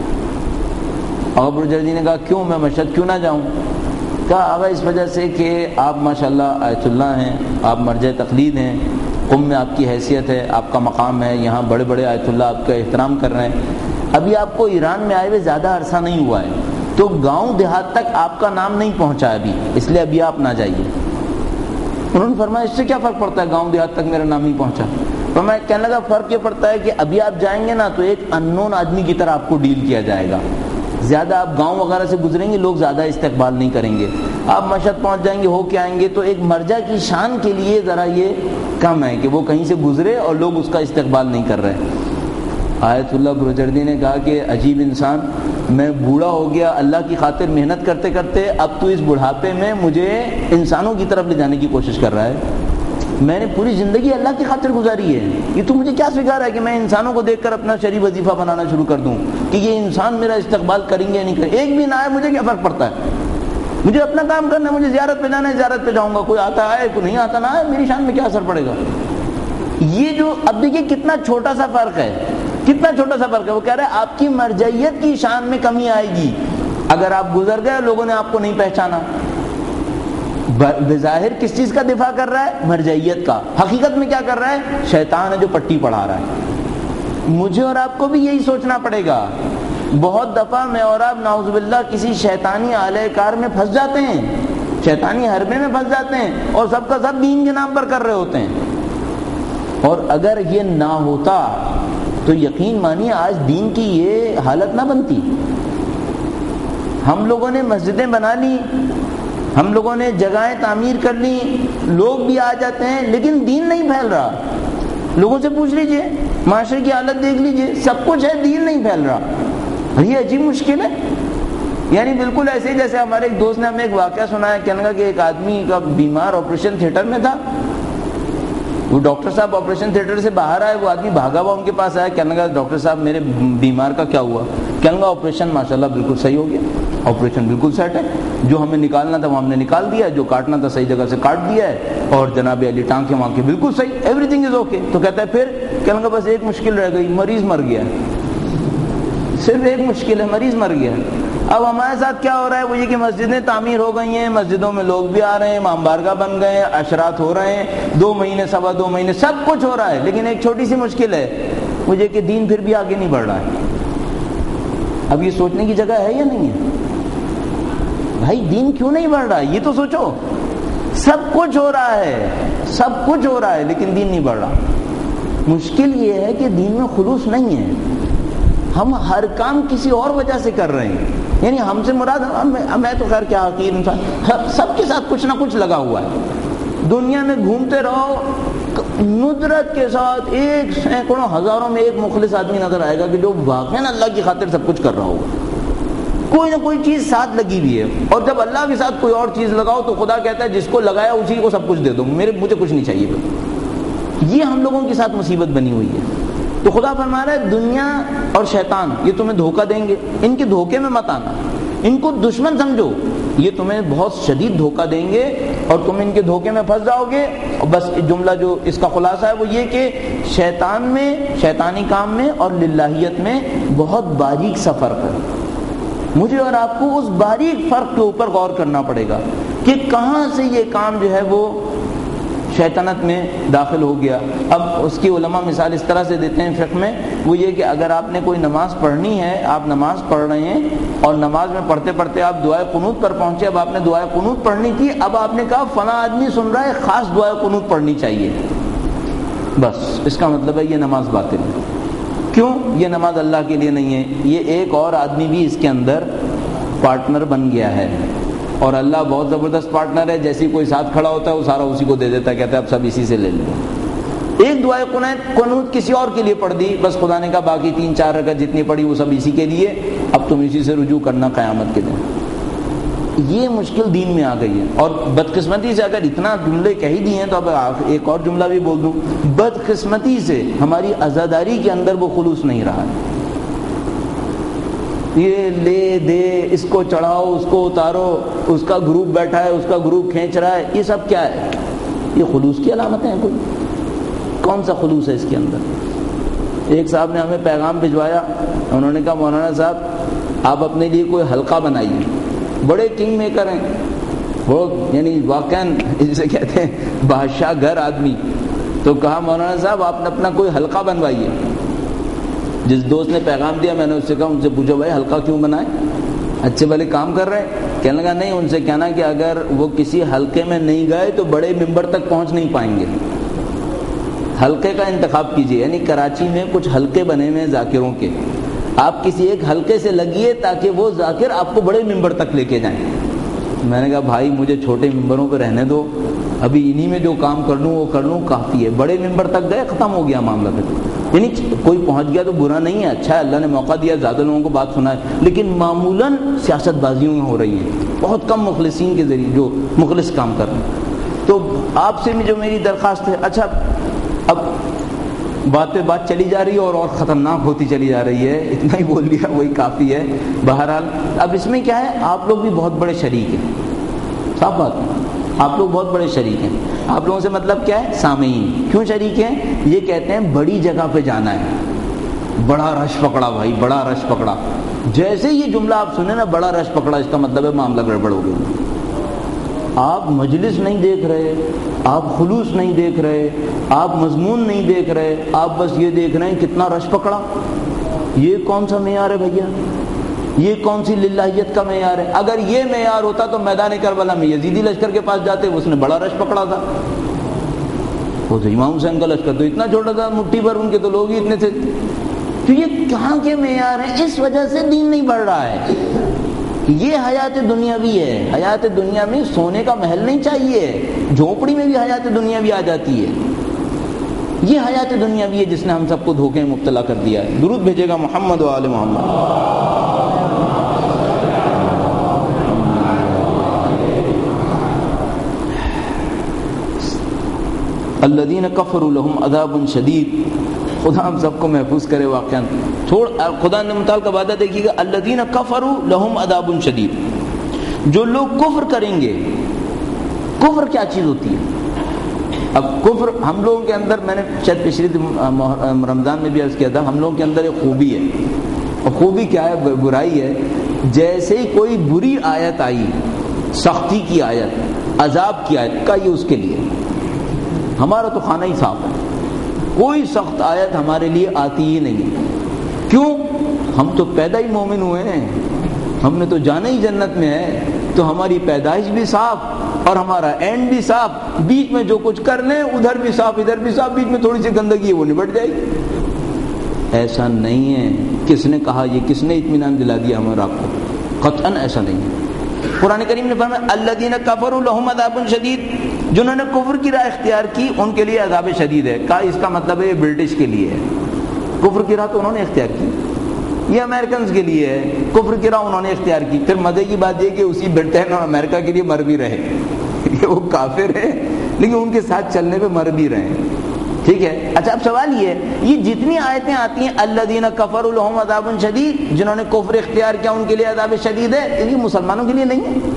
آغا بروجردی نے کہا کیوں، میں مشہد کیوں نہ جاؤں؟ کہا آغا اس وجہ سے کہ آپ ماشاءاللہ آیت اللہ ہیں، آپ مرجع تقلید ہیں، قم میں آپ کی حیثیت ہے، آپ کا مقام ہے، یہاں بڑے بڑے آیت اللہ آپ کا احترام کر رہے ہیں. ابھی آپ کو ایران میں آئے ہوئے زیادہ عرصہ نہیں ہوا ہے، تو گاؤں دیہات تک آپ کا نام نہیں پہنچا ابھی، اس لیے ابھی آپ نہ جائیے. انہوں نے فرمایا اس سے کیا فرق پڑتا ہے، گاؤں دیہات تک میرا نام نہیں پہنچا. فرمایا کہنے لگا فرق یہ پڑتا ہے کہ ابھی آپ جائیں گے نا تو ایک اننون آدمی کی طرح آپ کو ڈیل کیا جائے گا، زیادہ آپ گاؤں وغیرہ سے گزریں گے لوگ زیادہ استقبال نہیں کریں گے. آپ مشہد پہنچ جائیں گے، ہو کے آئیں گے، تو ایک مرجع کی شان کے لیے ذرا یہ کم ہے کہ وہ کہیں سے گزرے اور لوگ اس کا استقبال نہیں کر رہے. آیت اللہ بروجردی نے کہا کہ عجیب انسان، میں بوڑھا ہو گیا اللہ کی خاطر محنت کرتے کرتے، اب تو اس بڑھاپے میں مجھے انسانوں کی طرف لے جانے کی کوشش کر رہا ہے. میں نے پوری زندگی اللہ کی خاطر گزاری ہے، یہ تو مجھے کیا سکھا رہا ہے کہ میں انسانوں کو دیکھ کر اپنا شرعی وظیفہ بنانا شروع کر دوں کہ یہ انسان میرا استقبال کریں گے یا نہیں کریں. ایک بھی نہ آئے مجھے کیا فرق پڑتا ہے، مجھے اپنا کام کرنا ہے، مجھے زیارت پہ جانا ہے زیارت پہ جاؤں گا، کوئی آتا ہے کوئی نہیں آتا نہ آئے، میری شان میں کیا اثر پڑے گا. یہ جو اب دیکھیے کتنا چھوٹا سا فرق ہے کتنا چھوٹا سا فرق ہے. وہ کہہ رہا ہے آپ کی مرجعیت کی شان میں کمی آئے گی اگر آپ گزر گئے لوگوں نے آپ کو نہیں پہچانا. بظاہر کس چیز کا دفاع کر رہا ہے؟ مرجعیت کا. حقیقت میں کیا کر رہا ہے؟ شیطان ہے جو پٹی پڑھا رہا ہے. مجھے اور آپ کو بھی یہی سوچنا پڑے گا. بہت دفعہ میں اور آپ نعوذ باللہ کسی شیطانی آلہ کار میں پھنس جاتے ہیں, شیطانی حربے میں پھنس جاتے ہیں, اور سب کا سب دین کے نام پر کر رہے ہوتے ہیں. اور اگر یہ نہ ہوتا تو یقین مانیے آج دین کی یہ حالت نہ بنتی. ہم لوگوں نے مسجدیں بنا لی, ہم لوگوں نے جگہیں تعمیر کر لی, لوگ بھی آ جاتے ہیں, لیکن دین نہیں پھیل رہا. لوگوں سے پوچھ لیجئے, معاشرے کی حالت دیکھ لیجئے, سب کچھ ہے, دین نہیں پھیل رہا. یہ عجیب مشکل ہے. یعنی بالکل ایسے جیسے ہمارے ایک دوست نے ہمیں ایک واقعہ سنایا, کہنے لگا کہ ایک آدمی کا بیمار آپریشن تھیٹر میں تھا. وہ ڈاکٹر صاحب آپریشن تھیٹر سے باہر آئے, وہ آدمی بھاگا ہوا ان کے پاس آیا, کہنے لگا ڈاکٹر صاحب میرے بیمار کا کیا ہوا؟ کہنے لگا آپریشن ماشاءاللہ بالکل صحیح ہو گیا, آپریشن بالکل سیٹ ہے, جو ہمیں نکالنا تھا وہ ہم نے نکال دیا, جو کاٹنا تھا صحیح جگہ سے کاٹ دیا ہے, اور جناب علی ٹانکیں وہاں کی بالکل صحیح, ایوری تھنگ از اوکے. تو کہتا ہے پھر؟ کہنے لگا بس ایک مشکل رہ گئی, مریض مر گیا. صرف ایک مشکل ہے, مریض مر گیا. اب ہمارے ساتھ کیا ہو رہا ہے؟ وہ یہ کہ مسجدیں تعمیر ہو گئی ہیں, مسجدوں میں لوگ بھی آ رہے ہیں, امام بارگاہ بن گئے ہیں, عشرات ہو رہے ہیں, 2 مہینے سوا 2 مہینے سب کچھ ہو رہا ہے, لیکن ایک چھوٹی سی مشکل ہے وہ یہ کہ دین پھر بھی آگے نہیں بڑھ رہا ہے. اب یہ سوچنے کی جگہ ہے یا نہیں ہے بھائی؟ دین کیوں نہیں بڑھ رہا ہے یہ تو سوچو. سب کچھ ہو رہا ہے, سب کچھ ہو رہا ہے, لیکن دین نہیں بڑھ رہا. مشکل یہ ہے کہ دین میں خلوص نہیں ہے. ہم ہر کام کسی اور وجہ سے کر رہے ہیں. یعنی ہم سے مراد, میں تو خیر کیا حقیر انسان, سب کے ساتھ کچھ نہ کچھ لگا ہوا ہے. دنیا میں گھومتے رہو, ندرت کے ساتھ ایک سینکڑوں ہزاروں میں ایک مخلص آدمی نظر آئے گا کہ جو واقعاً اللہ کی خاطر سب کچھ کر رہا ہوگا. کوئی نہ کوئی چیز ساتھ لگی ہوئی ہے, اور جب اللہ کے ساتھ کوئی اور چیز لگاؤ تو خدا کہتا ہے جس کو لگایا اسی کو سب کچھ دے دو, مجھے کچھ نہیں چاہیے. یہ ہم لوگوں کے ساتھ مصیبت بنی ہوئی ہے. تو خدا فرما رہا ہے دنیا اور شیطان یہ تمہیں دھوکہ دیں گے, ان کے دھوکے میں مت آنا, ان کو دشمن سمجھو, یہ تمہیں بہت شدید دھوکہ دیں گے اور تم ان کے دھوکے میں پھنس جاؤ گے. اور بس جملہ جو اس کا خلاصہ ہے وہ یہ کہ شیطان میں, شیطانی کام میں اور للہیت میں بہت باریک سا فرق ہے. مجھے اور آپ کو اس باریک فرق کے اوپر غور کرنا پڑے گا کہ کہاں سے یہ کام جو ہے وہ شیطنت میں داخل ہو گیا. اب اس کی علماء مثال اس طرح سے دیتے ہیں فقہ میں, وہ یہ کہ اگر آپ نے کوئی نماز پڑھنی ہے, آپ نماز پڑھ رہے ہیں اور نماز میں پڑھتے پڑھتے آپ دعائے قنوت پر پہنچے. اب آپ نے دعائے قنوت پڑھنی تھی, اب آپ نے کہا فلاں آدمی سن رہا ہے خاص دعائے قنوت پڑھنی چاہیے, بس اس کا مطلب ہے یہ نماز باطل ہے. کیوں؟ یہ نماز اللہ کے لیے نہیں ہے, یہ ایک اور آدمی بھی اس کے اندر پارٹنر بن گیا ہے, اور اللہ بہت زبردست پارٹنر ہے. جیسی کوئی ساتھ کھڑا ہوتا ہے وہ سارا اسی کو دے دیتا ہے, کہتا ہے اب سب اسی سے لے لیں. ایک دعائے قنوت کسی اور کے لیے پڑھ دی, بس خدا نے کہا باقی 3-4 رکعت جتنی پڑھی وہ سب اسی کے لیے, اب تم اسی سے رجوع کرنا قیامت کے دن. یہ مشکل دین میں آ گئی ہے. اور بدقسمتی سے اگر اتنا جملے کہہ دیے ہیں تو اب ایک اور جملہ بھی بول دوں, بدقسمتی سے ہماری عزاداری کے اندر وہ خلوص نہیں رہا ہے. یہ لے دے, اس کو چڑھاؤ اس کو اتارو, اس کا گروپ بیٹھا ہے اس کا گروپ کھینچ رہا ہے, یہ سب کیا ہے؟ یہ خلوص کی علامتیں ہیں؟ کوئی کون سا خلوص ہے اس کے اندر؟ ایک صاحب نے ہمیں پیغام بھجوایا, انہوں نے کہا مولانا صاحب آپ اپنے لیے کوئی حلقہ بنائیے, بڑے کنگ میکر ہیں وہ, یعنی واقعاً جسے کہتے ہیں بادشاہ گھر آدمی. تو کہا مولانا صاحب آپ نے اپنا کوئی حلقہ بنوائیے. جس دوست نے پیغام دیا میں نے اس سے کہا ان سے پوچھو بھائی حلقہ کیوں بنائے, اچھے بھلے کام کر رہے ہیں؟ کہنے لگا نہیں, ان سے کہنا کہ اگر وہ کسی حلقے میں نہیں گئے تو بڑے ممبر تک پہنچ نہیں پائیں گے. حلقے کا انتخاب کیجیے, یعنی کراچی میں کچھ حلقے بنے ہوئے ہیں ذاکروں کے, آپ کسی ایک حلقے سے لگیے تاکہ وہ ذاکر آپ کو بڑے ممبر تک لے کے جائیں. میں نے کہا بھائی مجھے چھوٹے ممبروں پہ رہنے دو, ابھی انہی میں جو کام کر لوں وہ کر لوں کافی ہے. بڑے ممبر تک گئے, ختم ہو گیا معاملہ. پھر یعنی کوئی پہنچ گیا تو برا نہیں ہے, اچھا ہے, اللہ نے موقع دیا, زیادہ لوگوں کو بات سنا ہے, لیکن معمولاً سیاست بازیوں میں ہو رہی ہے, بہت کم مخلصین کے ذریعے جو مخلص کام کر رہے ہیں. تو آپ سے بھی جو میری درخواست ہے, اچھا اب بات پہ بات چلی جا رہی ہے اور خطرناک ہوتی چلی جا رہی ہے, اتنا ہی بول دیا وہی کافی ہے. بہرحال اب اس میں کیا ہے, آپ لوگ بھی بہت بڑے شریک ہیں, صاف بات ہے, آپ لوگ بہت بڑے شریک ہیں. آپ لوگوں سے مطلب کیا ہے؟ سامعین. کیوں شریک ہیں؟ یہ کہتے ہیں بڑی جگہ پہ جانا ہے, بڑا رش پکڑا بھائی، بڑا رش پکڑا. جیسے یہ جملہ آپ سنیں نا، بڑا رش پکڑا، اس کا مطلب ہے معاملہ گڑبڑ ہو گیا. آپ مجلس نہیں دیکھ رہے، آپ خلوص نہیں دیکھ رہے، آپ مضمون نہیں دیکھ رہے، آپ بس یہ دیکھ رہے ہیں کتنا رش پکڑا. یہ کون سا معیار ہے بھیا؟ یہ کون سی للہیت کا معیار ہے؟ اگر یہ معیار ہوتا تو میدان کربلا میں یزیدی لشکر کے پاس جاتے، اس نے بڑا رش پکڑا تھا. وہ تو امام حسین کا لشکر تو اتنا چھوٹا تھا، مٹھی بھر، ان کے تو لوگ ہی اتنے تھے. تو یہ کہاں کے معیار ہیں؟ اس وجہ سے دین نہیں بڑھ رہا ہے. یہ حیات دنیاوی ہے. حیات دنیا میں سونے کا محل نہیں چاہیے، جھونپڑی میں بھی حیات دنیاوی آ جاتی ہے. یہ حیات دنیاوی ہے جس نے ہم سب کو دھوکے میں مبتلا کر دیا ہے. درود بھیجے گا محمد و آل محمد. الذین کفروا لهم عذاب شدید. خدا ہم سب کو محفوظ کرے. واقعا خدا نے متعلقہ وعدہ دیکھیے گا، الذین کفروا لهم عذاب شدید. جو لوگ کفر کریں گے. کفر کیا چیز ہوتی ہے؟ اب کفر ہم لوگوں کے اندر، میں نے شاید پچھلی رمضان میں بھی عرض کیا تھا، ہم لوگوں کے اندر ایک خوبی ہے. اور خوبی کیا ہے؟ برائی ہے. جیسے ہی کوئی بری آیت آئی، سختی کی آیت، عذاب کی آیت، کا یہ اس کے لیے. ہمارا تو خانہ ہی صاف ہے، کوئی سخت آیت ہمارے لیے آتی ہی نہیں. کیوں؟ ہم تو پیدا ہی مومن ہوئے ہیں، ہم نے تو جانا ہی جنت میں ہے. تو ہماری پیدائش بھی صاف اور ہمارا اینڈ بھی صاف. بیچ میں جو کچھ کر لیں، ادھر بھی صاف ادھر بھی صاف، بیچ میں تھوڑی سی گندگی ہے وہ نبٹ جائے گی. ایسا نہیں ہے. کس نے کہا؟ یہ کس نے اطمینان دلا دیا ہمارا آپ کو؟ قطعاً ایسا نہیں ہے. قرآن کریم نے فرمایا الذین کفروا لهم عذاب شدید. جنہوں نے کفر کی راہ اختیار کی ان کے لیے عذاب شدید ہے. کہا اس کا مطلب ہے یہ برٹش کے لیے ہے. کفر کی راہ تو انہوں نے اختیار کی. یہ امریکنز کے لیے ہے. کفر کی راہ انہوں نے اختیار کی. پھر مزے کی بات یہ کہ اسی برٹن اور امریکہ کے لیے مر بھی رہے. وہ کافر ہے لیکن ان کے ساتھ چلنے پہ مر بھی رہے. ٹھیک ہے. اچھا اب سوال یہ ہے، یہ جتنی آیتیں آتی ہیں الذین کفروا لهم عذاب شدید، جنہوں نے کفر اختیار کیا ان کے لیے عذاب شدید ہے، یہ مسلمانوں کے لیے نہیں ہے.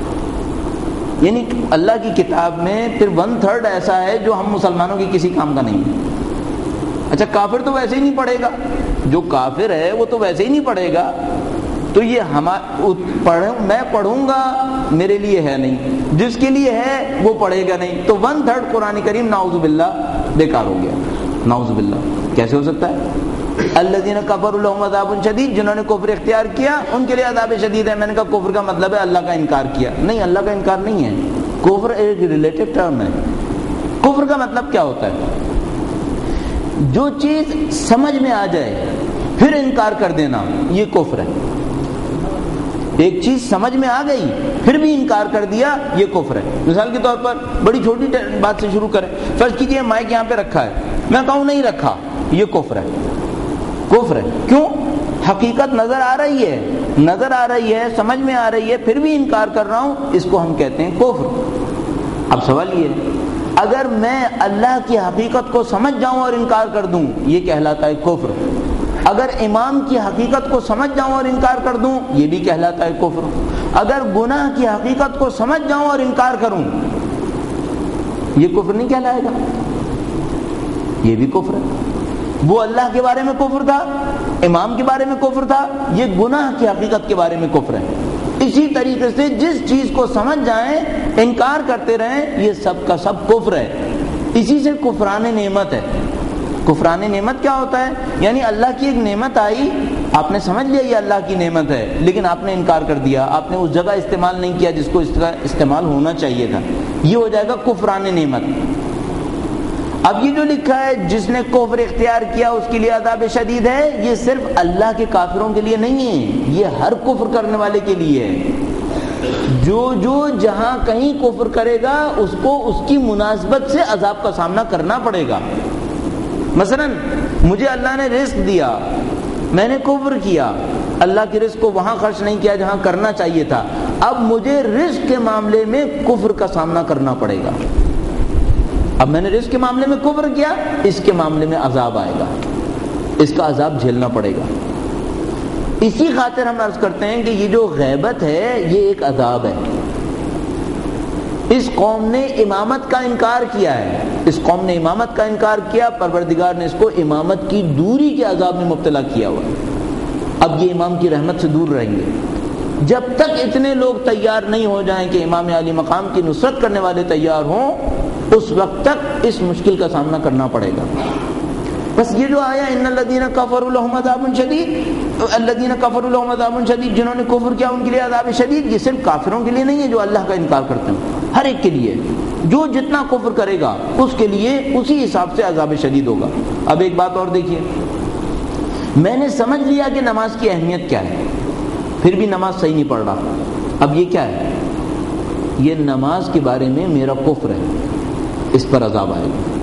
یعنی اللہ کی کتاب میں پھر 1/3 ایسا ہے جو ہم مسلمانوں کے کسی کام کا نہیں ہے. اچھا کافر تو ویسے ہی نہیں پڑھے گا، جو کافر ہے وہ تو ویسے ہی نہیں پڑھے گا. تو یہ میں پڑھوں گا میرے لیے ہے نہیں، جس کے لیے ہے وہ پڑھے گا نہیں. تو 1/3 قرآن کریم نعوذ باللہ بیکار ہو گیا. نعوذ باللہ. کیسے ہو سکتا ہے؟ الذین کفروا لهم عذاب شدید، جنہوں نے کفر اختیار کیا ان کے لیے عذاب شدید ہے. میں نے کہا کفر کا مطلب ہے اللہ کا انکار کیا. نہیں، اللہ کا انکار نہیں ہے. کفر ایک ریلیٹو ٹرم ہے. کفر کا مطلب کیا ہوتا ہے؟ جو چیز سمجھ میں آ جائے پھر انکار کر دینا، یہ کفر ہے. ایک چیز سمجھ میں آ گئی پھر بھی انکار کر دیا، یہ کفر ہے. مثال کے طور پر بڑی چھوٹی بات سے شروع کریں. فرض کیجئے مائک یہاں پہ رکھا ہے، میں کہوں نہیں رکھا، یہ کفر ہے. کفر ہے. کیوں؟ حقیقت نظر آ رہی ہے، نظر آ رہی ہے، سمجھ میں آ رہی ہے، پھر بھی انکار کر رہا ہوں، اس کو ہم کہتے ہیں کفر. اب سوال یہ ہے، اگر میں اللہ کی حقیقت کو سمجھ جاؤں اور انکار کر دوں، یہ کہلاتا ہے کفر. اگر امام کی حقیقت کو سمجھ جاؤں اور انکار کر دوں، یہ بھی کہلاتا ہے کفر. اگر گناہ کی حقیقت کو سمجھ جاؤں اور انکار کروں، یہ کفر نہیں کہلائے گا، یہ بھی کفر ہے. وہ اللہ کے بارے میں کفر تھا، امام کے بارے میں کفر تھا، یہ گناہ کی حقیقت کے بارے میں کفر ہے. اسی طریقے سے جس چیز کو سمجھ جائیں انکار کرتے رہیں، یہ سب کا سب کفر ہے. اسی سے کفران نعمت ہے. کفران نعمت کیا ہوتا ہے؟ یعنی اللہ کی ایک نعمت آئی، آپ نے سمجھ لیا یہ اللہ کی نعمت ہے، لیکن آپ نے انکار کر دیا، آپ نے اس جگہ استعمال نہیں کیا جس کو اس کا استعمال ہونا چاہیے تھا. یہ ہو جائے گا کفران نعمت. اب یہ جو لکھا ہے جس نے کفر اختیار کیا اس کے لیے عذاب شدید ہے، یہ صرف اللہ کے کافروں کے لیے نہیں ہے، یہ ہر کفر کرنے والے کے لیے ہے. جو جہاں کہیں کفر کرے گا اس کو اس کی مناسبت سے عذاب کا سامنا کرنا پڑے گا. مثلا مجھے اللہ نے رزق دیا، میں نے کفر کیا، اللہ کے رزق کو وہاں خرچ نہیں کیا جہاں کرنا چاہیے تھا، اب مجھے رزق کے معاملے میں کفر کا سامنا کرنا پڑے گا. اب میں نے رزق کے معاملے میں کفر کیا، اس کے معاملے میں عذاب آئے گا، اس کا عذاب جھیلنا پڑے گا. اسی خاطر ہم عرض کرتے ہیں کہ یہ جو غیبت ہے یہ ایک عذاب ہے. اس قوم نے امامت کا انکار کیا ہے، اس قوم نے امامت کا انکار کیا، پروردگار نے اس کو امامت کی دوری کے عذاب میں مبتلا کیا ہوا ہے۔ اب یہ امام کی رحمت سے دور رہیں گے جب تک اتنے لوگ تیار نہیں ہو جائیں کہ امام علی مقام کی نصرت کرنے والے تیار ہوں، اس وقت تک اس مشکل کا سامنا کرنا پڑے گا۔ بس یہ جو آیا ان الذین کفروا لهم عذاب شدید، الذین کفروا لهم عذاب شدید، جنہوں نے کفر کیا ان کے لیے عذاب شدید، یہ صرف کافروں کے لیے نہیں ہے جو اللہ کا انکار کرتے ہیں، ہر ایک کے لیے جو جتنا کفر کرے گا اس کے لیے اسی حساب سے عذاب شدید ہوگا۔ اب ایک بات اور دیکھیے، میں نے سمجھ لیا کہ نماز کی اہمیت کیا ہے، پھر بھی نماز صحیح نہیں پڑھ رہا، اب یہ کیا ہے؟ یہ نماز کے بارے میں میرا کفر ہے، اس پر عذاب آئے گا،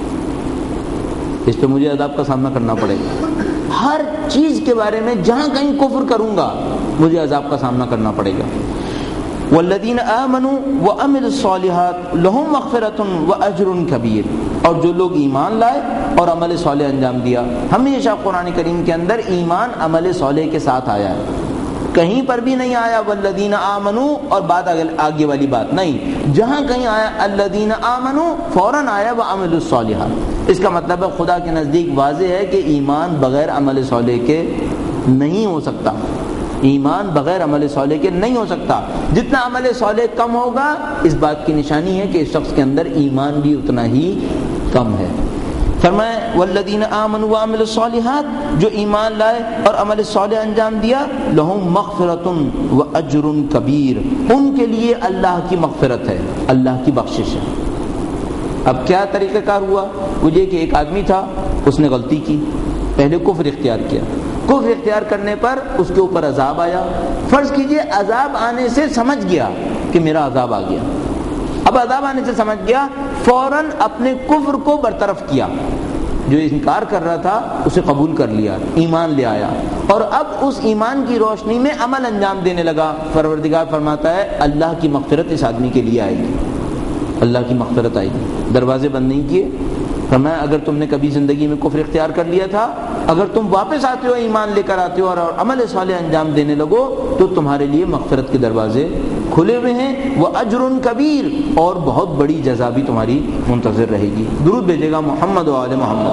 اس پہ مجھے عذاب کا سامنا کرنا پڑے گا۔ ہر چیز کے بارے میں جہاں کہیں کفر کروں گا مجھے عذاب کا سامنا کرنا پڑے گا۔ والذین آمنوا وعملوا الصالحات لهم مغفرۃ واجر کبیر، اور جو لوگ ایمان لائے اور عمل صالح انجام دیا، ہمیشہ قرآن کریم کے اندر ایمان عمل صالح کے ساتھ آیا ہے، کہیں پر بھی نہیں آیا والذین آمنوا اور بعد آگے والی بات نہیں، جہاں کہیں آیا الذین آمنوا فوراً آیا وعملوا الصالحات۔ اس کا مطلب ہے خدا کے نزدیک واضح ہے کہ ایمان بغیر عمل صالح کے نہیں ہو سکتا، ایمان بغیر عمل صالح کے نہیں ہو سکتا۔ جتنا عمل صالح کم ہوگا اس بات کی نشانی ہے کہ اس شخص کے اندر ایمان بھی اتنا ہی کم ہے۔ فرمایا والذین آمنوا وعملوا الصالحات، جو ایمان لائے اور عمل صالح انجام دیا، لہم مغفرۃ واجر کبیر، ان کے لیے اللہ کی مغفرت ہے، اللہ کی بخشش ہے۔ اب کیا طریقہ کار ہوا؟ وہ یہ کہ ایک آدمی تھا، اس نے غلطی کی، پہلے کفر اختیار کیا، کفر اختیار کرنے پر اس کے اوپر عذاب آیا، فرض کیجئے عذاب آنے سے سمجھ گیا کہ میرا عذاب آ گیا، اب عذاب آنے سے سمجھ گیا، فوراً اپنے کفر کو برطرف کیا، جو انکار کر رہا تھا اسے قبول کر لیا، ایمان لے آیا، اور اب اس ایمان کی روشنی میں عمل انجام دینے لگا۔ پروردگار فرماتا ہے اللہ کی مغفرت اس آدمی کے لیے آئے گی، اللہ کی مغفرت آئے گی، دروازے بند نہیں کیے۔ فرمایا اگر تم نے کبھی زندگی میں کفر اختیار کر لیا تھا، اگر تم واپس آتے ہو، ایمان لے کر آتے ہو اور عمل صالح انجام دینے لگو تو تمہارے لیے مغفرت کے دروازے کھلے ہوئے ہیں، وَأَجْرٌ كَبِيرٌ، اور بہت بڑی جزا بھی تمہاری منتظر رہے گی۔ درود بھیجے گا محمد و آل محمد۔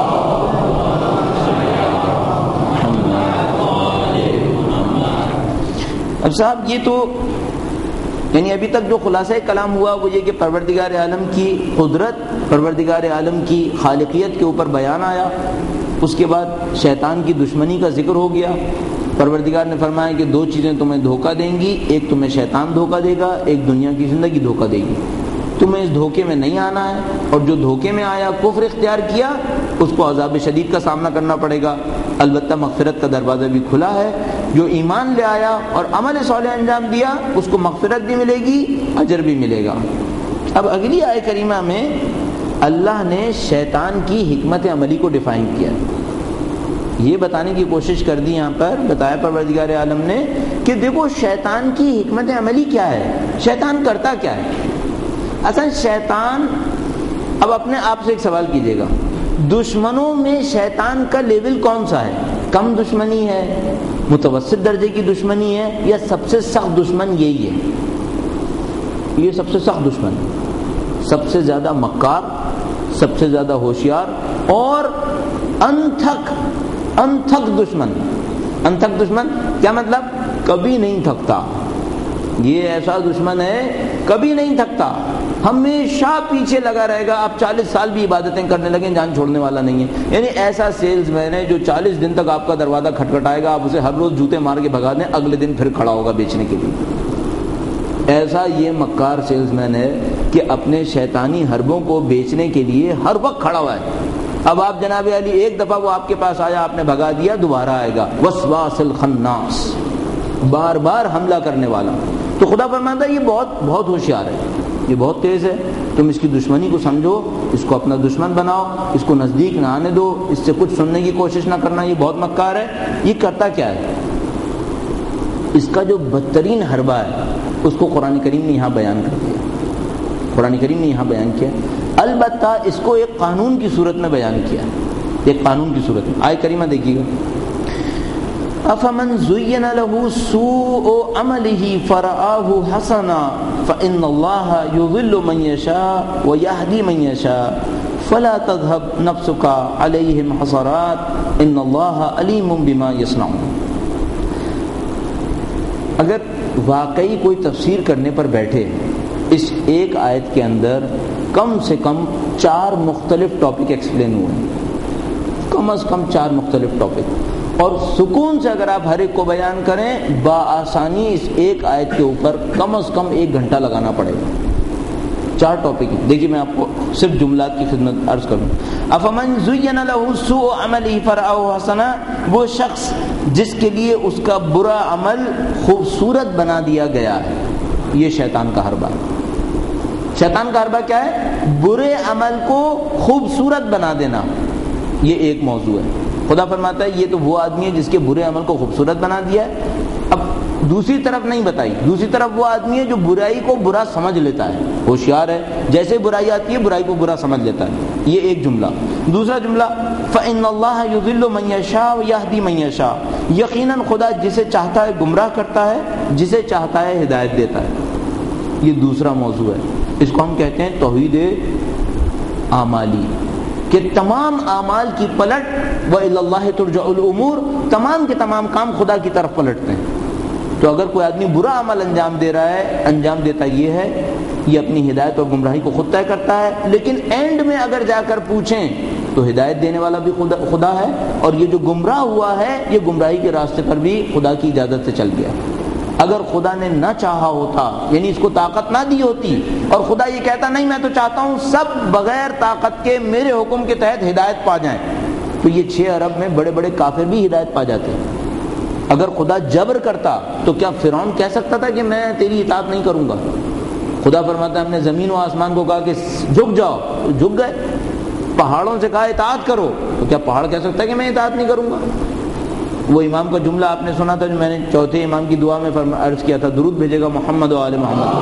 اب صاحب یہ تو یعنی ابھی تک جو خلاصہ کلام ہوا وہ یہ کہ پروردگار عالم کی قدرت، پروردگار عالم کی خالقیت کے اوپر بیان آیا، اس کے بعد شیطان کی دشمنی کا ذکر ہو گیا۔ پروردگار نے فرمایا کہ دو چیزیں تمہیں دھوکہ دیں گی، ایک تمہیں شیطان دھوکہ دے گا، ایک دنیا کی زندگی دھوکہ دے گی، تمہیں اس دھوکے میں نہیں آنا ہے، اور جو دھوکے میں آیا کفر اختیار کیا اس کو عذاب شدید کا سامنا کرنا پڑے گا۔ البتہ مغفرت کا دروازہ بھی کھلا ہے، جو ایمان لے آیا اور عمل صالح انجام دیا اس کو مغفرت بھی ملے گی، اجر بھی ملے گا۔ اب اگلی آیت کریمہ میں اللہ نے شیطان کی حکمت عملی کو ڈیفائن کیا، یہ بتانے کی کوشش کر دی، یہاں پر بتایا پروردگار عالم نے کہ دیکھو شیطان کی حکمت عملی کیا ہے، شیطان کرتا کیا ہے۔ اصل شیطان، اب اپنے آپ سے ایک سوال کیجئے گا، دشمنوں میں شیطان کا لیول کون سا ہے؟ کم دشمنی ہے، متوسط درجے کی دشمنی ہے، یا سب سے سخت دشمن یہی ہے؟ یہ سب سے سخت دشمن، سب سے زیادہ مکار، سب سے زیادہ ہوشیار اور انتھک دشمن۔ انتھک دشمن کیا مطلب؟ کبھی نہیں تھکتا، یہ ایسا دشمن ہے کبھی نہیں تھکتا، ہمیشہ پیچھے لگا رہے گا، آپ 40 سال بھی عبادتیں کرنے لگیں جان چھوڑنے والا نہیں ہے۔ یعنی ایسا سیلز مین ہے جو 40 دن تک آپ کا دروازہ کھٹکھٹائے گا، آپ اسے ہر روز جوتے مار کے بھگا دیں، اگلے دن پھر کھڑا ہوگا بیچنے کے لیے۔ ایسا یہ مکار سیلز مین ہے کہ اپنے شیطانی حربوں کو بیچنے کے لیے ہر وقت کھڑا ہوا ہے۔ اب آپ جناب علی ایک دفعہ وہ آپ کے پاس آیا، آپ نے بھگا دیا، دوبارہ آئے گا، وسواس الخناس، بار بار حملہ کرنے والا۔ تو خدا فرماتا ہے یہ بہت ہوشیار ہے، یہ بہت تیز ہے، تم اس کی دشمنی کو سمجھو، اس کو اپنا دشمن بناؤ، اس کو نزدیک نہ آنے دو، اس سے کچھ سننے کی کوشش نہ کرنا، یہ بہت مکار ہے۔ یہ کرتا کیا ہے؟ اس کا جو بدترین حربہ ہے اس کو قرآن کریم نے یہاں بیان کر دیا، قرآن کریم نے یہاں بیان کیا، البتہ اس کو ایک قانون کی صورت میں بیان کیا، ایک قانون کی صورت میں۔ آیت کریمہ دیکھیے گا، افمن زین له سوء عمله فرآه حسنا فإن الله يضل من يشاء ويهدي من يشاء فلا تذهب نفسك عليهم حسرات ان الله عليم بما يصنعون. اگر واقعی کوئی تفسیر کرنے پر بیٹھے اس ایک آیت کے اندر کم سے کم 4 مختلف ٹاپک ایکسپلین ہوئے، کم از کم 4 مختلف ٹاپک، اور سکون سے اگر آپ ہر ایک کو بیان کریں بآسانی اس ایک آیت کے اوپر کم از کم 1 گھنٹہ لگانا پڑے گا. 4 ٹاپک. دیکھیے میں آپ کو صرف جملات کی خدمت عرض کروں. افمن زین له سوء عمله فرآه حسنا، وہ شخص جس کے لیے اس کا برا عمل خوبصورت بنا دیا گیا ہے. یہ شیطان کا حربہ. شیطان کا حربہ کیا ہے؟ برے عمل کو خوبصورت بنا دینا. یہ ایک موضوع ہے. خدا فرماتا ہے یہ تو وہ آدمی ہے جس کے برے عمل کو خوبصورت بنا دیا ہے. اب دوسری طرف نہیں بتائی. دوسری طرف وہ آدمی ہے جو برائی کو برا سمجھ لیتا ہے، ہوشیار ہے، جیسے برائی آتی ہے برائی کو برا سمجھ لیتا ہے. یہ ایک جملہ. دوسرا جملہ فإن اللہ یضل من یشاء ویہدی من یشاء، یقیناً خدا جسے چاہتا ہے گمراہ کرتا ہے، جسے چاہتا ہے ہدایت دیتا ہے. یہ دوسرا موضوع ہے. اس کو ہم کہتے ہیں توحید اعمالی، کہ تمام اعمال کی پلٹ وإلی اللہ ترجع الامور، تمام کے تمام کام خدا کی طرف پلٹتے ہیں. تو اگر کوئی آدمی برا عمل انجام دے رہا ہے، انجام دیتا یہ ہے، یہ اپنی ہدایت اور گمراہی کو خود طے کرتا ہے، لیکن اینڈ میں اگر جا کر پوچھیں تو ہدایت دینے والا بھی خدا ہے، اور یہ جو گمراہ ہوا ہے یہ گمراہی کے راستے پر بھی خدا کی اجازت سے چل گیا. اگر خدا نے نہ چاہا ہوتا، یعنی اس کو طاقت نہ دی ہوتی، اور خدا یہ کہتا نہیں میں تو چاہتا ہوں سب بغیر طاقت کے میرے حکم کے تحت ہدایت پا جائیں، تو یہ 6 ارب میں بڑے بڑے کافر بھی ہدایت پا جاتے ہیں. اگر خدا جبر کرتا تو کیا فرعون کہہ سکتا تھا کہ میں تیری اطاعت نہیں کروں گا؟ خدا فرماتا ہے ہم نے زمین و آسمان کو کہا کہ جھک جاؤ، جھک گئے. پہاڑوں سے کہا اطاعت کرو، تو کیا پہاڑ کہہ سکتا ہے کہ میں اطاعت نہیں کروں گا؟ وہ امام کا جملہ آپ نے سنا تھا جو میں نے چوتھے امام کی دعا میں عرض کیا تھا، درود بھیجے گا محمد و آل محمد.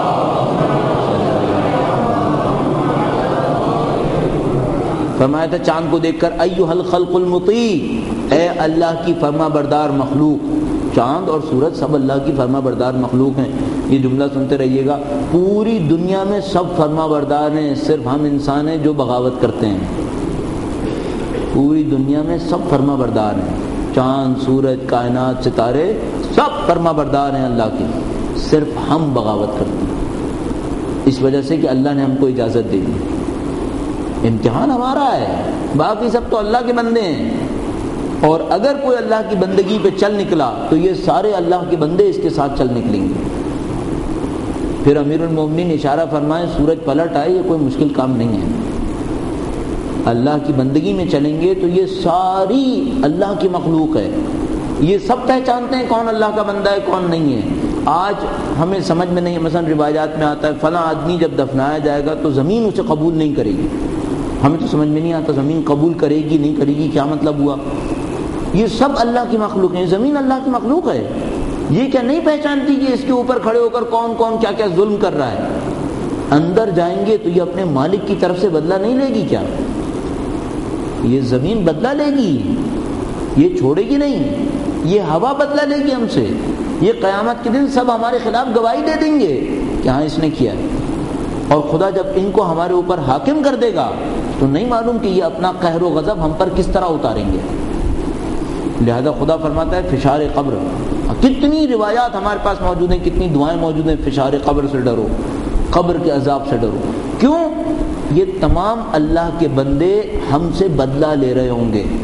فرمایا تھا چاند کو دیکھ کر ایھا الخلق المطیع، اے اللہ کی فرما بردار مخلوق. چاند اور سورج سب اللہ کی فرما بردار مخلوق ہیں. یہ جملہ سنتے رہیے گا. پوری دنیا میں سب فرما بردار ہیں، صرف ہم انسان ہیں جو بغاوت کرتے ہیں. پوری دنیا میں سب فرما بردار ہیں، چاند، سورج، کائنات، ستارے سب فرما بردار ہیں اللہ کے، صرف ہم بغاوت کرتے ہیں. اس وجہ سے کہ اللہ نے ہم کو اجازت دے دی. امتحان ہمارا ہے، باقی سب تو اللہ کے بندے ہیں. اور اگر کوئی اللہ کی بندگی پہ چل نکلا تو یہ سارے اللہ کے بندے اس کے ساتھ چل نکلیں گے. پھر امیر المومنین اشارہ فرمائے سورج پلٹ آئے، یہ کوئی مشکل کام نہیں ہے. اللہ کی بندگی میں چلیں گے تو یہ ساری اللہ کی مخلوق ہے، یہ سب پہچانتے ہیں کون اللہ کا بندہ ہے کون نہیں ہے. آج ہمیں سمجھ میں نہیں، مثلا روایات میں آتا ہے فلاں آدمی جب دفنایا جائے گا تو زمین اسے قبول نہیں کرے گی. ہمیں تو سمجھ میں نہیں آتا زمین قبول کرے گی نہیں کرے گی کیا مطلب ہوا. یہ سب اللہ کی مخلوق ہیں، زمین اللہ کی مخلوق ہے. یہ کیا نہیں پہچانتی کہ اس کے اوپر کھڑے ہو کر کون کون کیا کیا ظلم کر رہا ہے. اندر جائیں گے تو یہ اپنے مالک کی طرف سے بدلہ نہیں لے گی کیا؟ یہ زمین بدلہ لے گی، یہ چھوڑے گی نہیں. یہ ہوا بدلہ لے گی ہم سے. یہ قیامت کے دن سب ہمارے خلاف گواہی دے دیں گے کہ ہاں اس نے کیا ہے. اور خدا جب ان کو ہمارے اوپر حاکم کر دے گا تو نہیں معلوم کہ یہ اپنا قہر و غضب ہم پر کس طرح اتاریں گے. لہذا خدا فرماتا ہے فشار قبر. کتنی روایات ہمارے پاس موجود ہیں، کتنی دعائیں موجود ہیں. فشار قبر سے ڈرو، قبر کے عذاب سے ڈرو. کیوں؟ یہ تمام اللہ کے بندے ہم سے بدلہ لے رہے ہوں گے.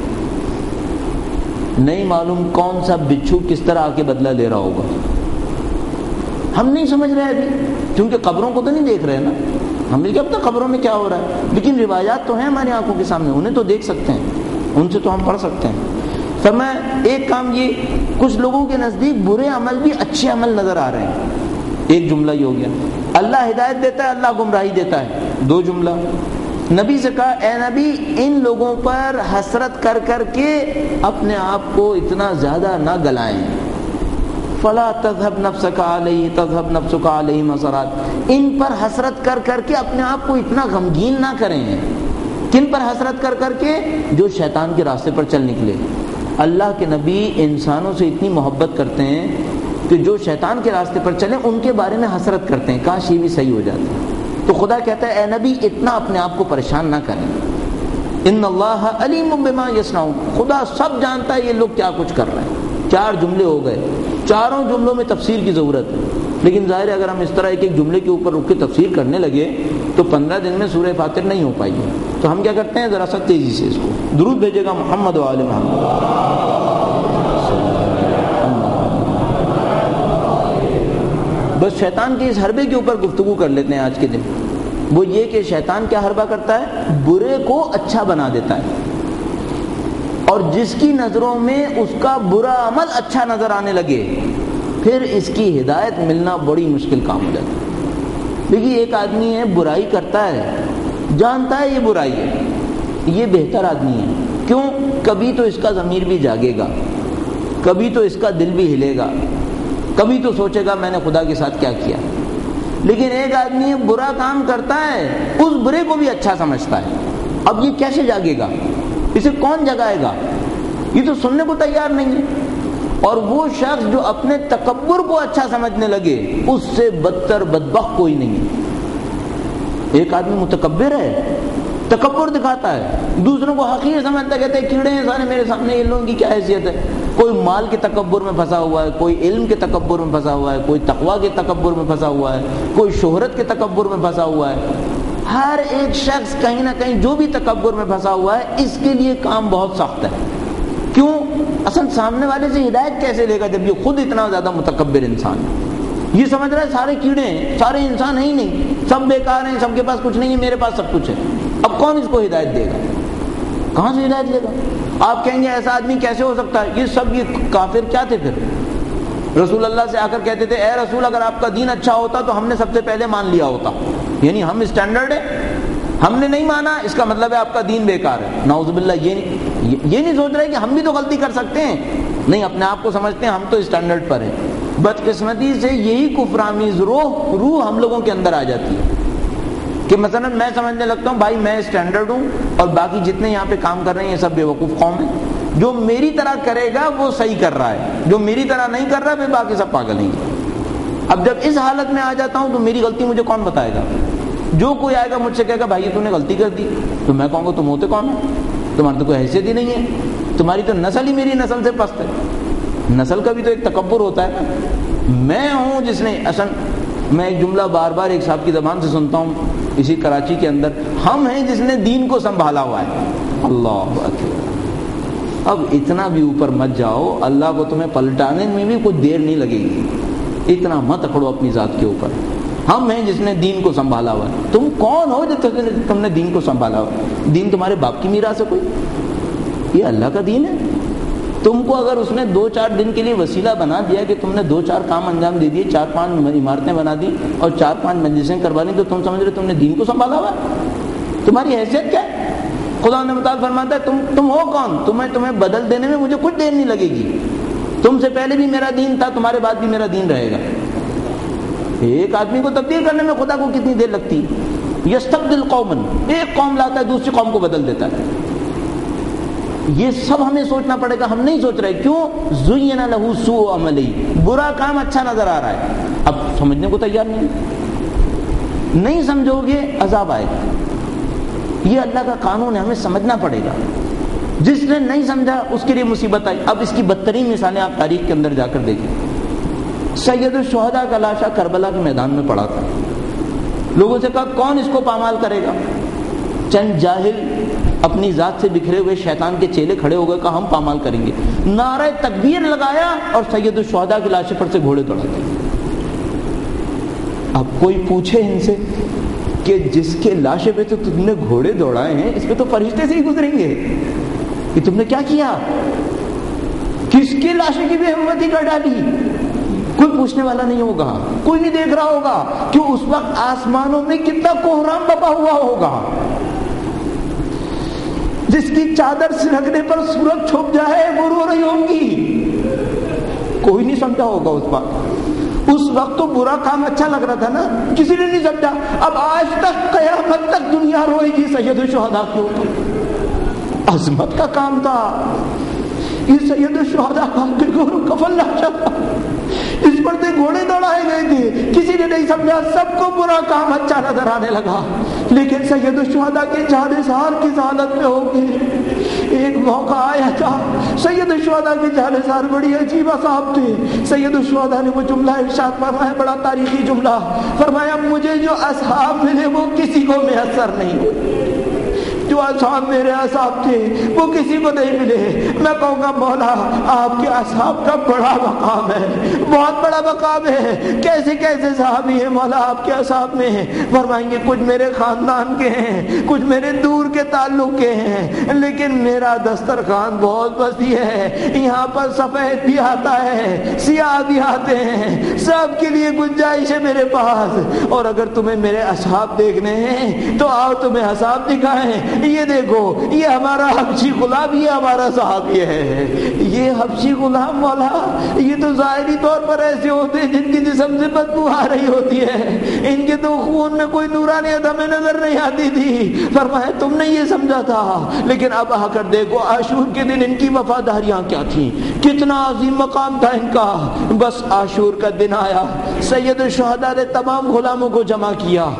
نہیں معلوم کون سا بچھو کس طرح آ کے بدلہ لے رہا ہوگا. ہم نہیں سمجھ رہے ابھی، کیونکہ قبروں کو تو نہیں دیکھ رہے نا. ہمیں کیا پتا قبروں میں کیا ہو رہا ہے، لیکن روایات تو ہیں ہماری آنکھوں کے سامنے، انہیں تو دیکھ سکتے ہیں، ان سے تو ہم پڑھ سکتے ہیں. فرمایا ایک کام یہ، کچھ لوگوں کے نزدیک برے عمل بھی اچھے عمل نظر آ رہے ہیں. ایک جملہ یہ ہو گیا. اللہ ہدایت دیتا ہے، اللہ گمراہی دیتا ہے. 2 جملہ. نبی سے کہا اے نبی ان لوگوں پر حسرت کر کر کے اپنے آپ کو اتنا زیادہ نہ گلائیں. فلا تذهب نفسك علیہ تذهب نفسك علیہ مسرات. ان پر حسرت کر کر کے اپنے آپ کو اتنا غمگین نہ کریں. کن پر حسرت کر کر کے؟ جو شیطان کے راستے پر چل نکلے. اللہ کے نبی انسانوں سے اتنی محبت کرتے ہیں کہ جو شیطان کے راستے پر چلیں ان کے بارے میں حسرت کرتے ہیں، کاش یہ بھی صحیح ہو جاتا۔ تو خدا کہتا ہے اے نبی اتنا اپنے آپ کو پریشان نہ کریں، ان اللہ علیم بما یصنعون، خدا سب جانتا ہے یہ لوگ کیا کچھ کر رہے ہیں۔ 4 جملے ہو گئے، چاروں جملوں میں تفسیر کی ضرورت ہے، لیکن ظاہر ہے اگر ہم اس طرح ایک جملے کے اوپر رک کے تفسیر کرنے لگے تو 15 دن میں سورہ فاتر نہیں ہو پائے گی۔ تو ہم کیا کرتے ہیں، ذرا سا تیزی سے اس کو درود بھیجے گا محمد و آل محمد۔ بس شیطان کے اس حربے کے اوپر گفتگو کر لیتے ہیں آج کے دن۔ وہ یہ کہ شیطان کیا حربہ کرتا ہے، برے کو اچھا بنا دیتا ہے، اور جس کی نظروں میں اس کا برا عمل اچھا نظر آنے لگے پھر اس کی ہدایت ملنا بڑی مشکل کام ہو جاتا ہے۔ دیکھیے ایک آدمی ہے برائی کرتا ہے، جانتا ہے یہ برائی ہے، یہ بہتر آدمی ہے، کیوں؟ کبھی تو اس کا ضمیر بھی جاگے گا، کبھی تو اس کا دل بھی ہلے گا، کبھی تو سوچے گا میں نے خدا کے ساتھ کیا کیا۔ لیکن ایک آدمی برا کام کرتا ہے، اس برے کو بھی اچھا سمجھتا ہے، اب یہ کیسے جاگے گا؟ اسے کون جگائے گا؟ یہ تو سننے کو تیار نہیں ہے۔ اور وہ شخص جو اپنے تکبر کو اچھا سمجھنے لگے اس سے بدتر بدبخت کوئی نہیں ہے۔ ایک آدمی متکبر ہے، تکبر دکھاتا ہے، دوسروں کو حقیر سمجھتا ہے، کہتے ہیں کیڑے ہیں سارے میرے سامنے، ان لوگوں کی کیا حیثیت ہے۔ کوئی مال کے تکبر میں پھنسا ہوا ہے، کوئی علم کے تکبر میں پھنسا ہوا ہے، کوئی تقویٰ کے تکبر میں پھنسا ہوا ہے، کوئی شہرت کے تکبر میں پھنسا ہوا ہے۔ ہر ایک شخص کہیں نہ کہیں جو بھی تکبر میں پھنسا ہوا ہے اس کے لیے کام بہت سخت ہے۔ کیوں؟ اصل سامنے والے سے ہدایت کیسے لے گا جب یہ خود اتنا زیادہ متکبر انسان ہے؟ یہ سمجھ رہا ہے سارے کیڑے ہیں، سارے انسان ہیں ہی نہیں، سب بیکار ہیں، سب کے پاس کچھ نہیں ہے، میرے پاس سب کچھ ہے۔ اب کون اس کو ہدایت دے گا؟ کہاں سے ہدایت لے گا؟ آپ کہیں گے ایسا آدمی کیسے ہو سکتا ہے؟ یہ سب یہ کافر کیا تھے پھر؟ رسول اللہ سے آ کر کہتے تھے اے رسول اگر آپ کا دین اچھا ہوتا تو ہم نے سب سے پہلے مان لیا ہوتا، یعنی ہم اسٹینڈرڈ ہیں، ہم نے نہیں مانا اس کا مطلب ہے آپ کا دین بیکار ہے۔ نعوذ باللہ، یہ نہیں سوچ رہے کہ ہم بھی تو غلطی کر سکتے ہیں، نہیں، اپنے آپ کو سمجھتے ہیں ہم تو اسٹینڈرڈ پر ہیں۔ بدقسمتی سے یہی کفرآمیز روح ہم لوگوں کے اندر آ جاتی ہے کہ مثلا میں سمجھنے لگتا ہوں بھائی میں اسٹینڈرڈ ہوں اور باقی جتنے یہاں پہ کام کر رہے ہیں یہ سب بیوقوف قوم ہے، جو میری طرح کرے گا وہ صحیح کر رہا ہے، جو میری طرح نہیں کر رہا پھر باقی سب پاگل ہیں۔ اب جب اس حالت میں آ جاتا ہوں تو میری غلطی مجھے کون بتائے گا؟ جو کوئی آئے گا مجھ سے کہے گا بھائی تو نے غلطی کر دی، تو میں کہوں گا تم ہوتے کون ہو؟ تمہاری تو کوئی حیثیت ہی نہیں ہے، تمہاری تو نسل ہی میری نسل سے پست ہے۔ نسل کا بھی تو ایک تکبر ہوتا ہے نا۔ میں ہوں جس نے اصل میں ایک جملہ بار بار ایک صاحب کی زبان سے سنتا ہوں اسی کراچی کے اندر، ہم ہیں جس نے دین کو سنبھالا ہوا ہے۔ اللہ اکبر، اب اتنا بھی اوپر مت جاؤ، اللہ کو تمہیں پلٹانے میں بھی کچھ دیر نہیں لگے گی، اتنا مت اکڑو اپنی ذات کے اوپر۔ ہم ہیں جس نے دین کو سنبھالا ہوا ہے۔ تم کون ہو جو تم نے دین کو سنبھالا ہوا؟ دین تمہارے باپ کی میراث ہے کوئی؟ یہ اللہ کا دین ہے۔ تم کو اگر اس نے 2-4 دن کے لیے وسیلہ بنا دیا کہ تم نے 2-4 کام انجام دے دیے، 4-5 عمارتیں بنا دی اور 4-5 مجلسیں کروا لی، تو تم سمجھ رہے تم نے دین کو سنبھالا ہوا ہے؟ تمہاری حیثیت کیا ہے؟ خدا نے متعال فرماتا ہے تم ہو کون؟ تمہیں بدل دینے میں مجھے کچھ دیر نہیں لگے گی، تم سے پہلے بھی میرا دین تھا، تمہارے بعد بھی میرا دین رہے گا۔ ایک آدمی کو تبدیل کرنے میں خدا کو کتنی دیر لگتی ہے؟ یستبدل قوما، ایک قوم لاتا ہے دوسری قوم کو بدل دیتا ہے۔ یہ سب ہمیں سوچنا پڑے گا، ہم نہیں سوچ رہے۔ کیوں؟ زین لہ سوء عملی، برا کام اچھا نظر آ رہا ہے، اب سمجھنے کو تیار نہیں سمجھو گے عذاب آئے گا۔ یہ اللہ کا قانون ہے، ہمیں سمجھنا پڑے گا۔ جس نے نہیں سمجھا اس کے لیے مصیبت آئی۔ اب اس کی بدترین مثالیں آپ تاریخ کے اندر جا کر دیکھیں۔ سید الشہداء کا لاشا کربلا کے میدان میں پڑا تھا، لوگوں سے کہا کون اس کو پامال کرے گا؟ چند جاہل اپنی ذات سے بکھرے ہوئے شیطان کے چیلے کھڑے ہو گئے، کہا ہم پامال کریں گے، نعرہ تکبیر لگایا اور سید الشہداء کی لاشیں پر سے گھوڑے دوڑاتے۔ اب کوئی پوچھے ان سے کہ جس کے لاشے پہ تو تم نے گھوڑے دوڑائے ہیں اس پہ تو فرشتے سے ہی گزریں گے، کہ تم نے کیا کیا؟ کس کی لاشیں کی بے ہمتی کر ڈالی؟ کوئی پوچھنے والا نہیں ہوگا، کوئی نہیں دیکھ رہا ہوگا کہ اس وقت آسمانوں میں کتنا کوہرام بپا ہوا ہوگا۔ جس کی چادر سرکنے پر سورج چھپ جائے وہ رو رہی ہوں گی، کوئی نہیں سمجھا ہوگا اس وقت۔ اس وقت تو برا کام اچھا لگ رہا تھا نا، کسی نے نہیں سمجھا۔ اب آج تک قیامت تک دنیا روئے گی سید الشہداء کے اوپر، عظمت کا کام تھا۔ یہ سید الشہداء کفن لاشا تھا، اس پر سے گھوڑے دوڑائے گئے تھے، کسی نے نہیں سمجھا، سب کو برا کام اچھا نظر آنے لگا، لیکن سید الشہداء کے جانثار کس حالت میں ہوگی؟ ایک موقع آیا تھا، سید الشہداء کے جانثار بڑی عجیب اصحاب تھے، سید الشہداء نے وہ جملہ ارشاد فرمایا، بڑا تاریخی جملہ فرمایا، مجھے جو اصحاب ملے وہ کسی کو میسر نہیں ہوئے، جو اصحاب میرے اصحاب تھے وہ کسی کو نہیں ملے۔ میں کہوں گا مولا آپ کے اصحاب کا بڑا مقام ہے، بہت بڑا مقام ہے، کیسے کیسے صحابی ہیں مولا آپ کے اصحاب میں؟ فرمائیں گے کچھ میرے خاندان کے ہیں، کچھ میرے دور کے تعلق کے ہیں، لیکن میرا دسترخوان بہت وسیع ہے، یہاں پر سفید بھی آتا ہے، سیاہ بھی آتے ہیں، سب کے لیے گنجائش ہے میرے پاس، اور اگر تمہیں میرے اصحاب دیکھنے ہیں تو آؤ تمہیں اصحاب دکھائیں۔ یہ دیکھو یہ ہمارا حبشی غلام، یہ ہمارا صحابی ہے، یہ حبشی غلام مولا یہ تو ظاہری طور پر ایسے ہوتے ہیں جن کی جسم سے بدبو آ رہی ہوتی ہے، ان کے تو خون میں کوئی نورانیت ہمیں نظر نہیں آتی تھی۔ فرمایا تم نے یہ سمجھا تھا، لیکن اب آ کر دیکھو عاشور کے دن ان کی وفاداریاں کیا تھیں، کتنا عظیم مقام تھا ان کا۔ بس عاشور کا دن آیا، سید الشہداء نے تمام غلاموں کو جمع کیا۔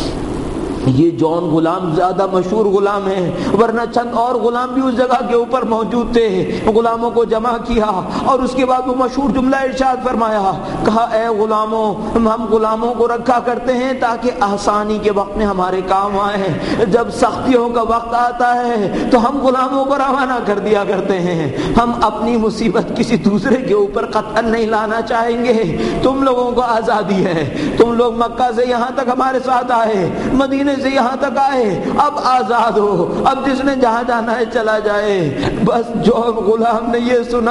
یہ جون غلام زیادہ مشہور غلام ہے، ورنہ چند اور غلام بھی اس جگہ کے اوپر موجود تھے، غلاموں کو جمع کیا اور اس کے بعد وہ مشہور جملہ ارشاد فرمایا، کہا اے غلاموں، ہم غلاموں کو رکھا کرتے ہیں تاکہ آسانی کے وقت میں ہمارے کام آئے، جب سختیوں کا وقت آتا ہے تو ہم غلاموں کو روانہ کر دیا کرتے ہیں، ہم اپنی مصیبت کسی دوسرے کے اوپر قطعاً نہیں لانا چاہیں گے۔ تم لوگوں کو آزادی ہے، تم لوگ مکہ سے یہاں تک ہمارے ساتھ آئے، مدینے سے یہاں تک آئے، اب آزاد ہو، اب جس نے جہاں جانا ہے چلا جائے۔ بس جون غلام نے یہ سنا۔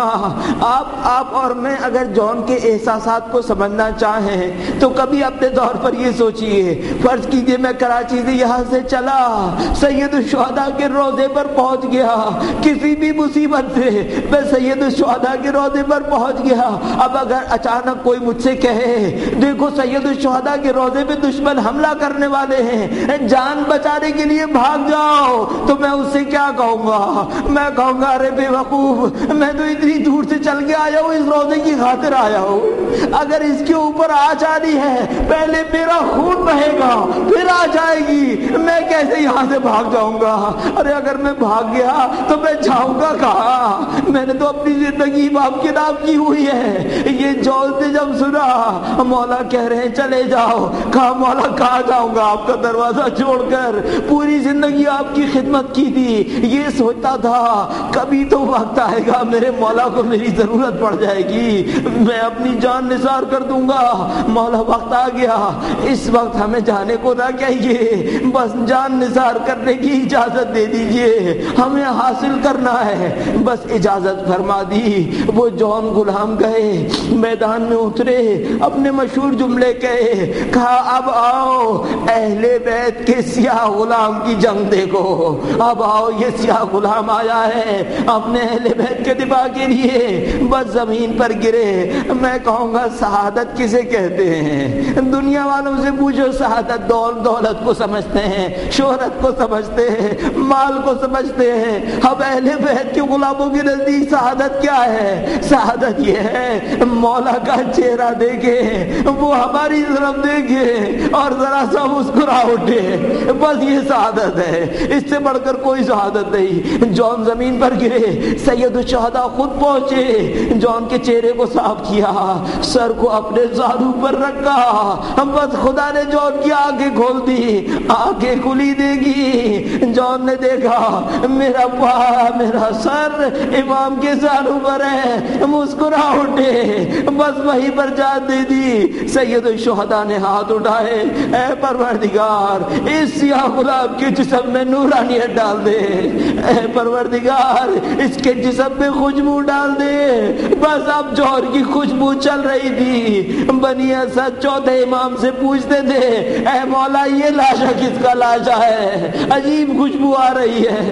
آپ اور میں اگر جون کے احساسات کو سمجھنا چاہیں تو کبھی اپنے طور پر یہ سوچئے، فرض کیجئے میں کراچی سے یہاں سے چلا، سید الشہداء کے روضے پر پہنچ گیا، کسی بھی مصیبت سے میں سید الشہداء کے روضے پر پہنچ گیا۔ اب اگر اچانک کوئی مجھ سے کہے دیکھو سید الشہداء کے روضے پہ دشمن حملہ کرنے والے ہیں، جان بچانے کے لیے بھاگ جاؤ، تو میں اس سے کیا کہوں گا؟ میں کہوں گا ارے بے وقوف، میں تو اتنی دور سے چل کے آیا ہوں، اس روزے کی خاطر آیا ہوں، اگر اس کے اوپر آنچ آنی ہے پہلے میرا خون بہے گا پھر آنچ آئے گی، میں کیسے یہاں سے بھاگ جاؤں گا؟ ارے اگر میں بھاگ گیا تو میں جاؤں گا کہاں؟ میں نے تو اپنی زندگی باپ کے نام کی ہوئی ہے۔ یہ جون نے جب سنا مولا کہہ رہے ہیں چلے جاؤ، کہا مولا کہاں جاؤں گا، آپ کا دروازہ چھوڑ کر، پوری زندگی آپ کی خدمت کی تھی، یہ سوچتا تھا کبھی تو وقت آئے گا میرے مولا کو میری ضرورت پڑ جائے گی، میں اپنی جان نثار کر دوں گا۔ مولا وقت آ گیا، اس وقت ہمیں جانے کو نہ کہیے، بس جان نثار کرنے کی اجازت دے دیجئے، ہمیں حاصل کرنا ہے، بس اجازت فرما دی۔ وہ جون غلام گئے، میدان میں اترے، اپنے مشہور جملے کہے، کہا اب آؤ اہل بیت کے سیاہ غلام کی جنگ دیکھو، اب آؤ یہ سیاہ غلام آیا ہے اپنے اہل بیت کے دفاع کے لیے، بس زمین پر گرے۔ میں کہوں گا شہادت کسے کہتے ہیں؟ دنیا والوں سے پوچھو، شہادت دولت کو سمجھتے ہیں، شہرت کو سمجھتے ہیں، مال کو سمجھتے ہیں، اب اہل بیت کے غلاموں کے نزدیک شہادت کیا ہے؟ شہادت یہ ہے مولا کا چہرہ دیکھے، وہ ہماری طرف دیکھے اور ذرا سا مسکرا اٹھے، بس یہ شہادت ہے، اس سے بڑھ کر کوئی شہادت نہیں۔ جون زمین پر گرے، سید الشہداء خود پہنچے، جون کے چہرے کو صاف کیا، سر کو اپنے زانو پر رکھا، بس خدا نے جون کی آنکھیں کھول دی، آنکھیں کھلی دے گی۔ جون نے دیکھا میرا میرا سر امام کے زانو پر ہے، مسکرا اٹھے، بس وہیں پر جان دے دی۔ سید الشہداء نے ہاتھ اٹھائے، اے پروردگار اس سیاہ غلام کے جسم میں نورانیت ڈال دے، اے پروردگار اس کے جسم میں خوشبو ڈال دے۔ بس اب جوہر کی خوشبو چل رہی تھی، بنی اسد چوتھے امام سے پوچھتے تھے اے مولا یہ لاشا کس کا لاشا ہے؟ عجیب خوشبو آ رہی ہے۔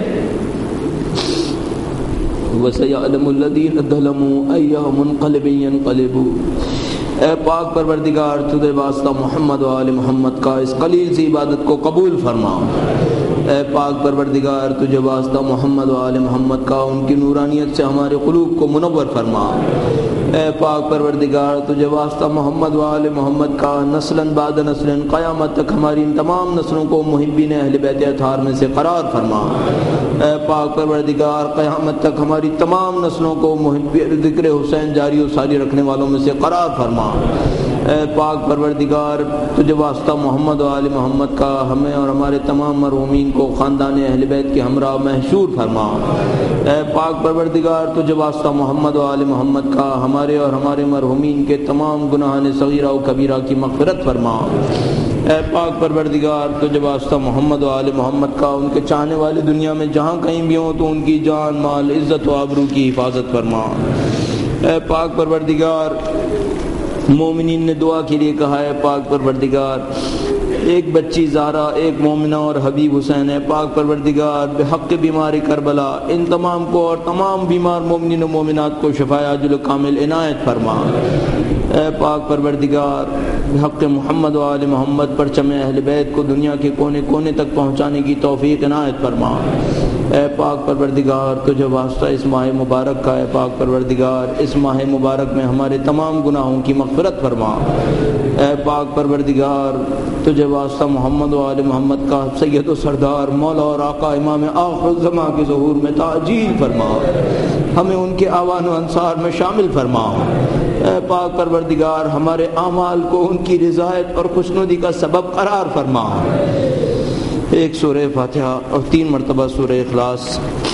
وَسَيَعْلَمُ الَّذِينَ ظَلَمُوا أَيَّ مُنقَلِبٍ يَنقَلِبُونَ۔ اے پاک پروردگار تجھے واسطہ محمد و آل محمد کا اس قلیل سی عبادت کو قبول فرما۔ اے پاک پروردگار تجھے واسطہ محمد و آل محمد کا ان کی نورانیت سے ہمارے قلوب کو منور فرما۔ اے پاک پروردگار تجھے واسطہ محمد و آل محمد کا نسلاً بعد نسلاً قیامت تک ہماری ان تمام نسلوں کو محبین اہل بیت اطہار میں سے قرار فرما۔ اے پاک پروردگار قیامت تک ہماری تمام نسلوں کو محب ذکر حسین جاری و ساری رکھنے والوں میں سے قرار فرما۔ اے پاک پروردگار تجھے واسطہ محمد و آل محمد کا ہمیں اور ہمارے تمام مرحومین کو خاندان اہل بیت کے ہمراہ محشور فرما۔ اے پاک پروردگار تجھے واسطہ محمد و آل محمد کا ہمارے اور ہمارے مرحومین کے تمام گناہان صغیرہ و کبیرہ کی مغفرت فرما۔ اے پاک پروردگار تجھے واسطہ محمد و آل محمد کا ان کے چاہنے والے دنیا میں جہاں کہیں بھی ہوں تو ان کی جان مال عزت و آبرو کی حفاظت فرما۔ اے پاک پروردگار مومنین نے دعا کے لیے کہا ہے پاک پروردگار ایک بچی زہرا، ایک مومنہ اور حبیب حسین ہے، پاک پروردگار بحق بیمار کربلا ان تمام کو اور تمام بیمار مومنین و مومنات کو شفاء عاجل و کامل عنایت فرما۔ اے پاک پروردگار بحق محمد و آل محمد پرچم اہل بیت کو دنیا کے کونے کونے تک پہنچانے کی توفیق عنایت فرما۔ اے پاک پروردگار تجھے واسطہ اس ماہ مبارک کا، اے پاک پروردگار اس ماہ مبارک میں ہمارے تمام گناہوں کی مغفرت فرما۔ اے پاک پروردگار تجھے واسطہ محمد و آل محمد کا سید و سردار مولا اور آقا امام آخر الزماں کے ظہور میں تعجیل فرما، ہمیں ان کے آوان و انصار میں شامل فرما۔ اے پاک پروردگار ہمارے اعمال کو ان کی رضایت اور خوشنودی کا سبب قرار فرما۔ ایک سورہ فاتحہ اور 3 مرتبہ سورہ اخلاص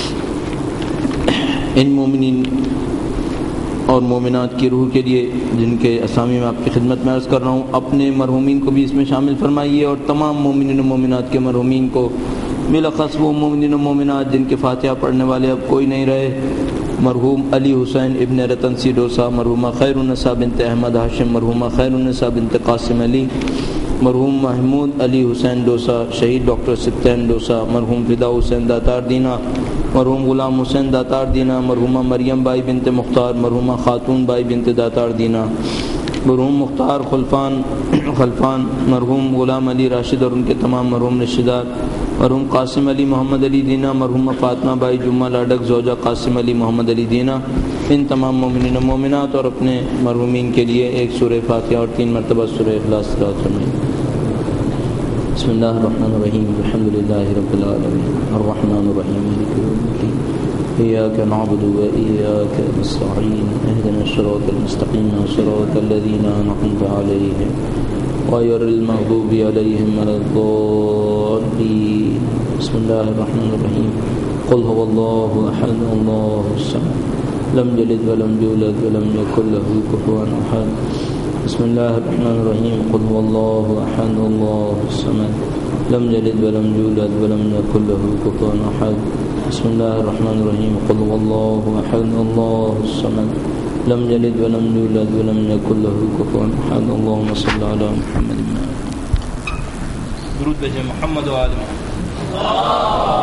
ان مومنین اور مومنات کی روح کے لیے جن کے اسامی میں آپ کی خدمت میں عرض کر رہا ہوں، اپنے مرحومین کو بھی اس میں شامل فرمائیے اور تمام مومنین و مومنات کے مرحومین کو، بلخص وہ مومنین و مومنات جن کے فاتحہ پڑھنے والے اب کوئی نہیں رہے، مرحوم علی حسین ابن رتن سی ڈوسا، مرحومہ خیر النساء بنت احمد ہاشم، مرحومہ خیر النساء بنت قاسم علی، مرحوم محمود علی حسین ڈوسا، شہید ڈاکٹر ستین ڈوسا، مرحوم فدا حسین داتار دینا، مرحوم غلام حسین داتار دینا، مرحومہ مریم بائی بنت مختار، مرحومہ خاتون بائی بنت داتار دینا، مرحوم مختار خلفان، مرحوم غلام علی راشد اور ان کے تمام مرحوم رشتہ دار، مرحوم قاسم علی محمد علی دینا، مرحومہ فاطمہ بائی جمعہ لاڈک زوجہ قاسم علی محمد علی دینا، ان تمام مومنین و مومنات اور اپنے مرحومین کے لیے ایک سورہ فاتحہ اور 3 مرتبہ سورہ اخلاص تلاوت فرمائیں۔ بسم اللہ الرحمن الرحیم، الحمد للہ رب العالمین، الرحمن الرحیم، مالک یوم الدین، ایاک نعبد و ایاک نستعین، اہدنا الصراط المستقیم، صراط الذین انعمت علیہم غیر المغضوب علیہم ولا الضالین۔ بسم اللہ الرحمن الرحیم، قل هو اللہ احد اللہ الصمد لم یلد ولم یولد ولم یکن له کفوا احد۔ بسم اللہ الرحمن الرحیم، قل هو اللہ احد اللہ الصمد لم یلد ولم یولد ولم یکن له کفوا احد۔ بسم اللہ الرحمن الرحیم، قل هو اللہ احد اللہ الصمد لم یلد ولم یولد ولم یکن له کفوا احد۔ اللهم صل علی محمد۔ درود بجے محمد و آل محمد۔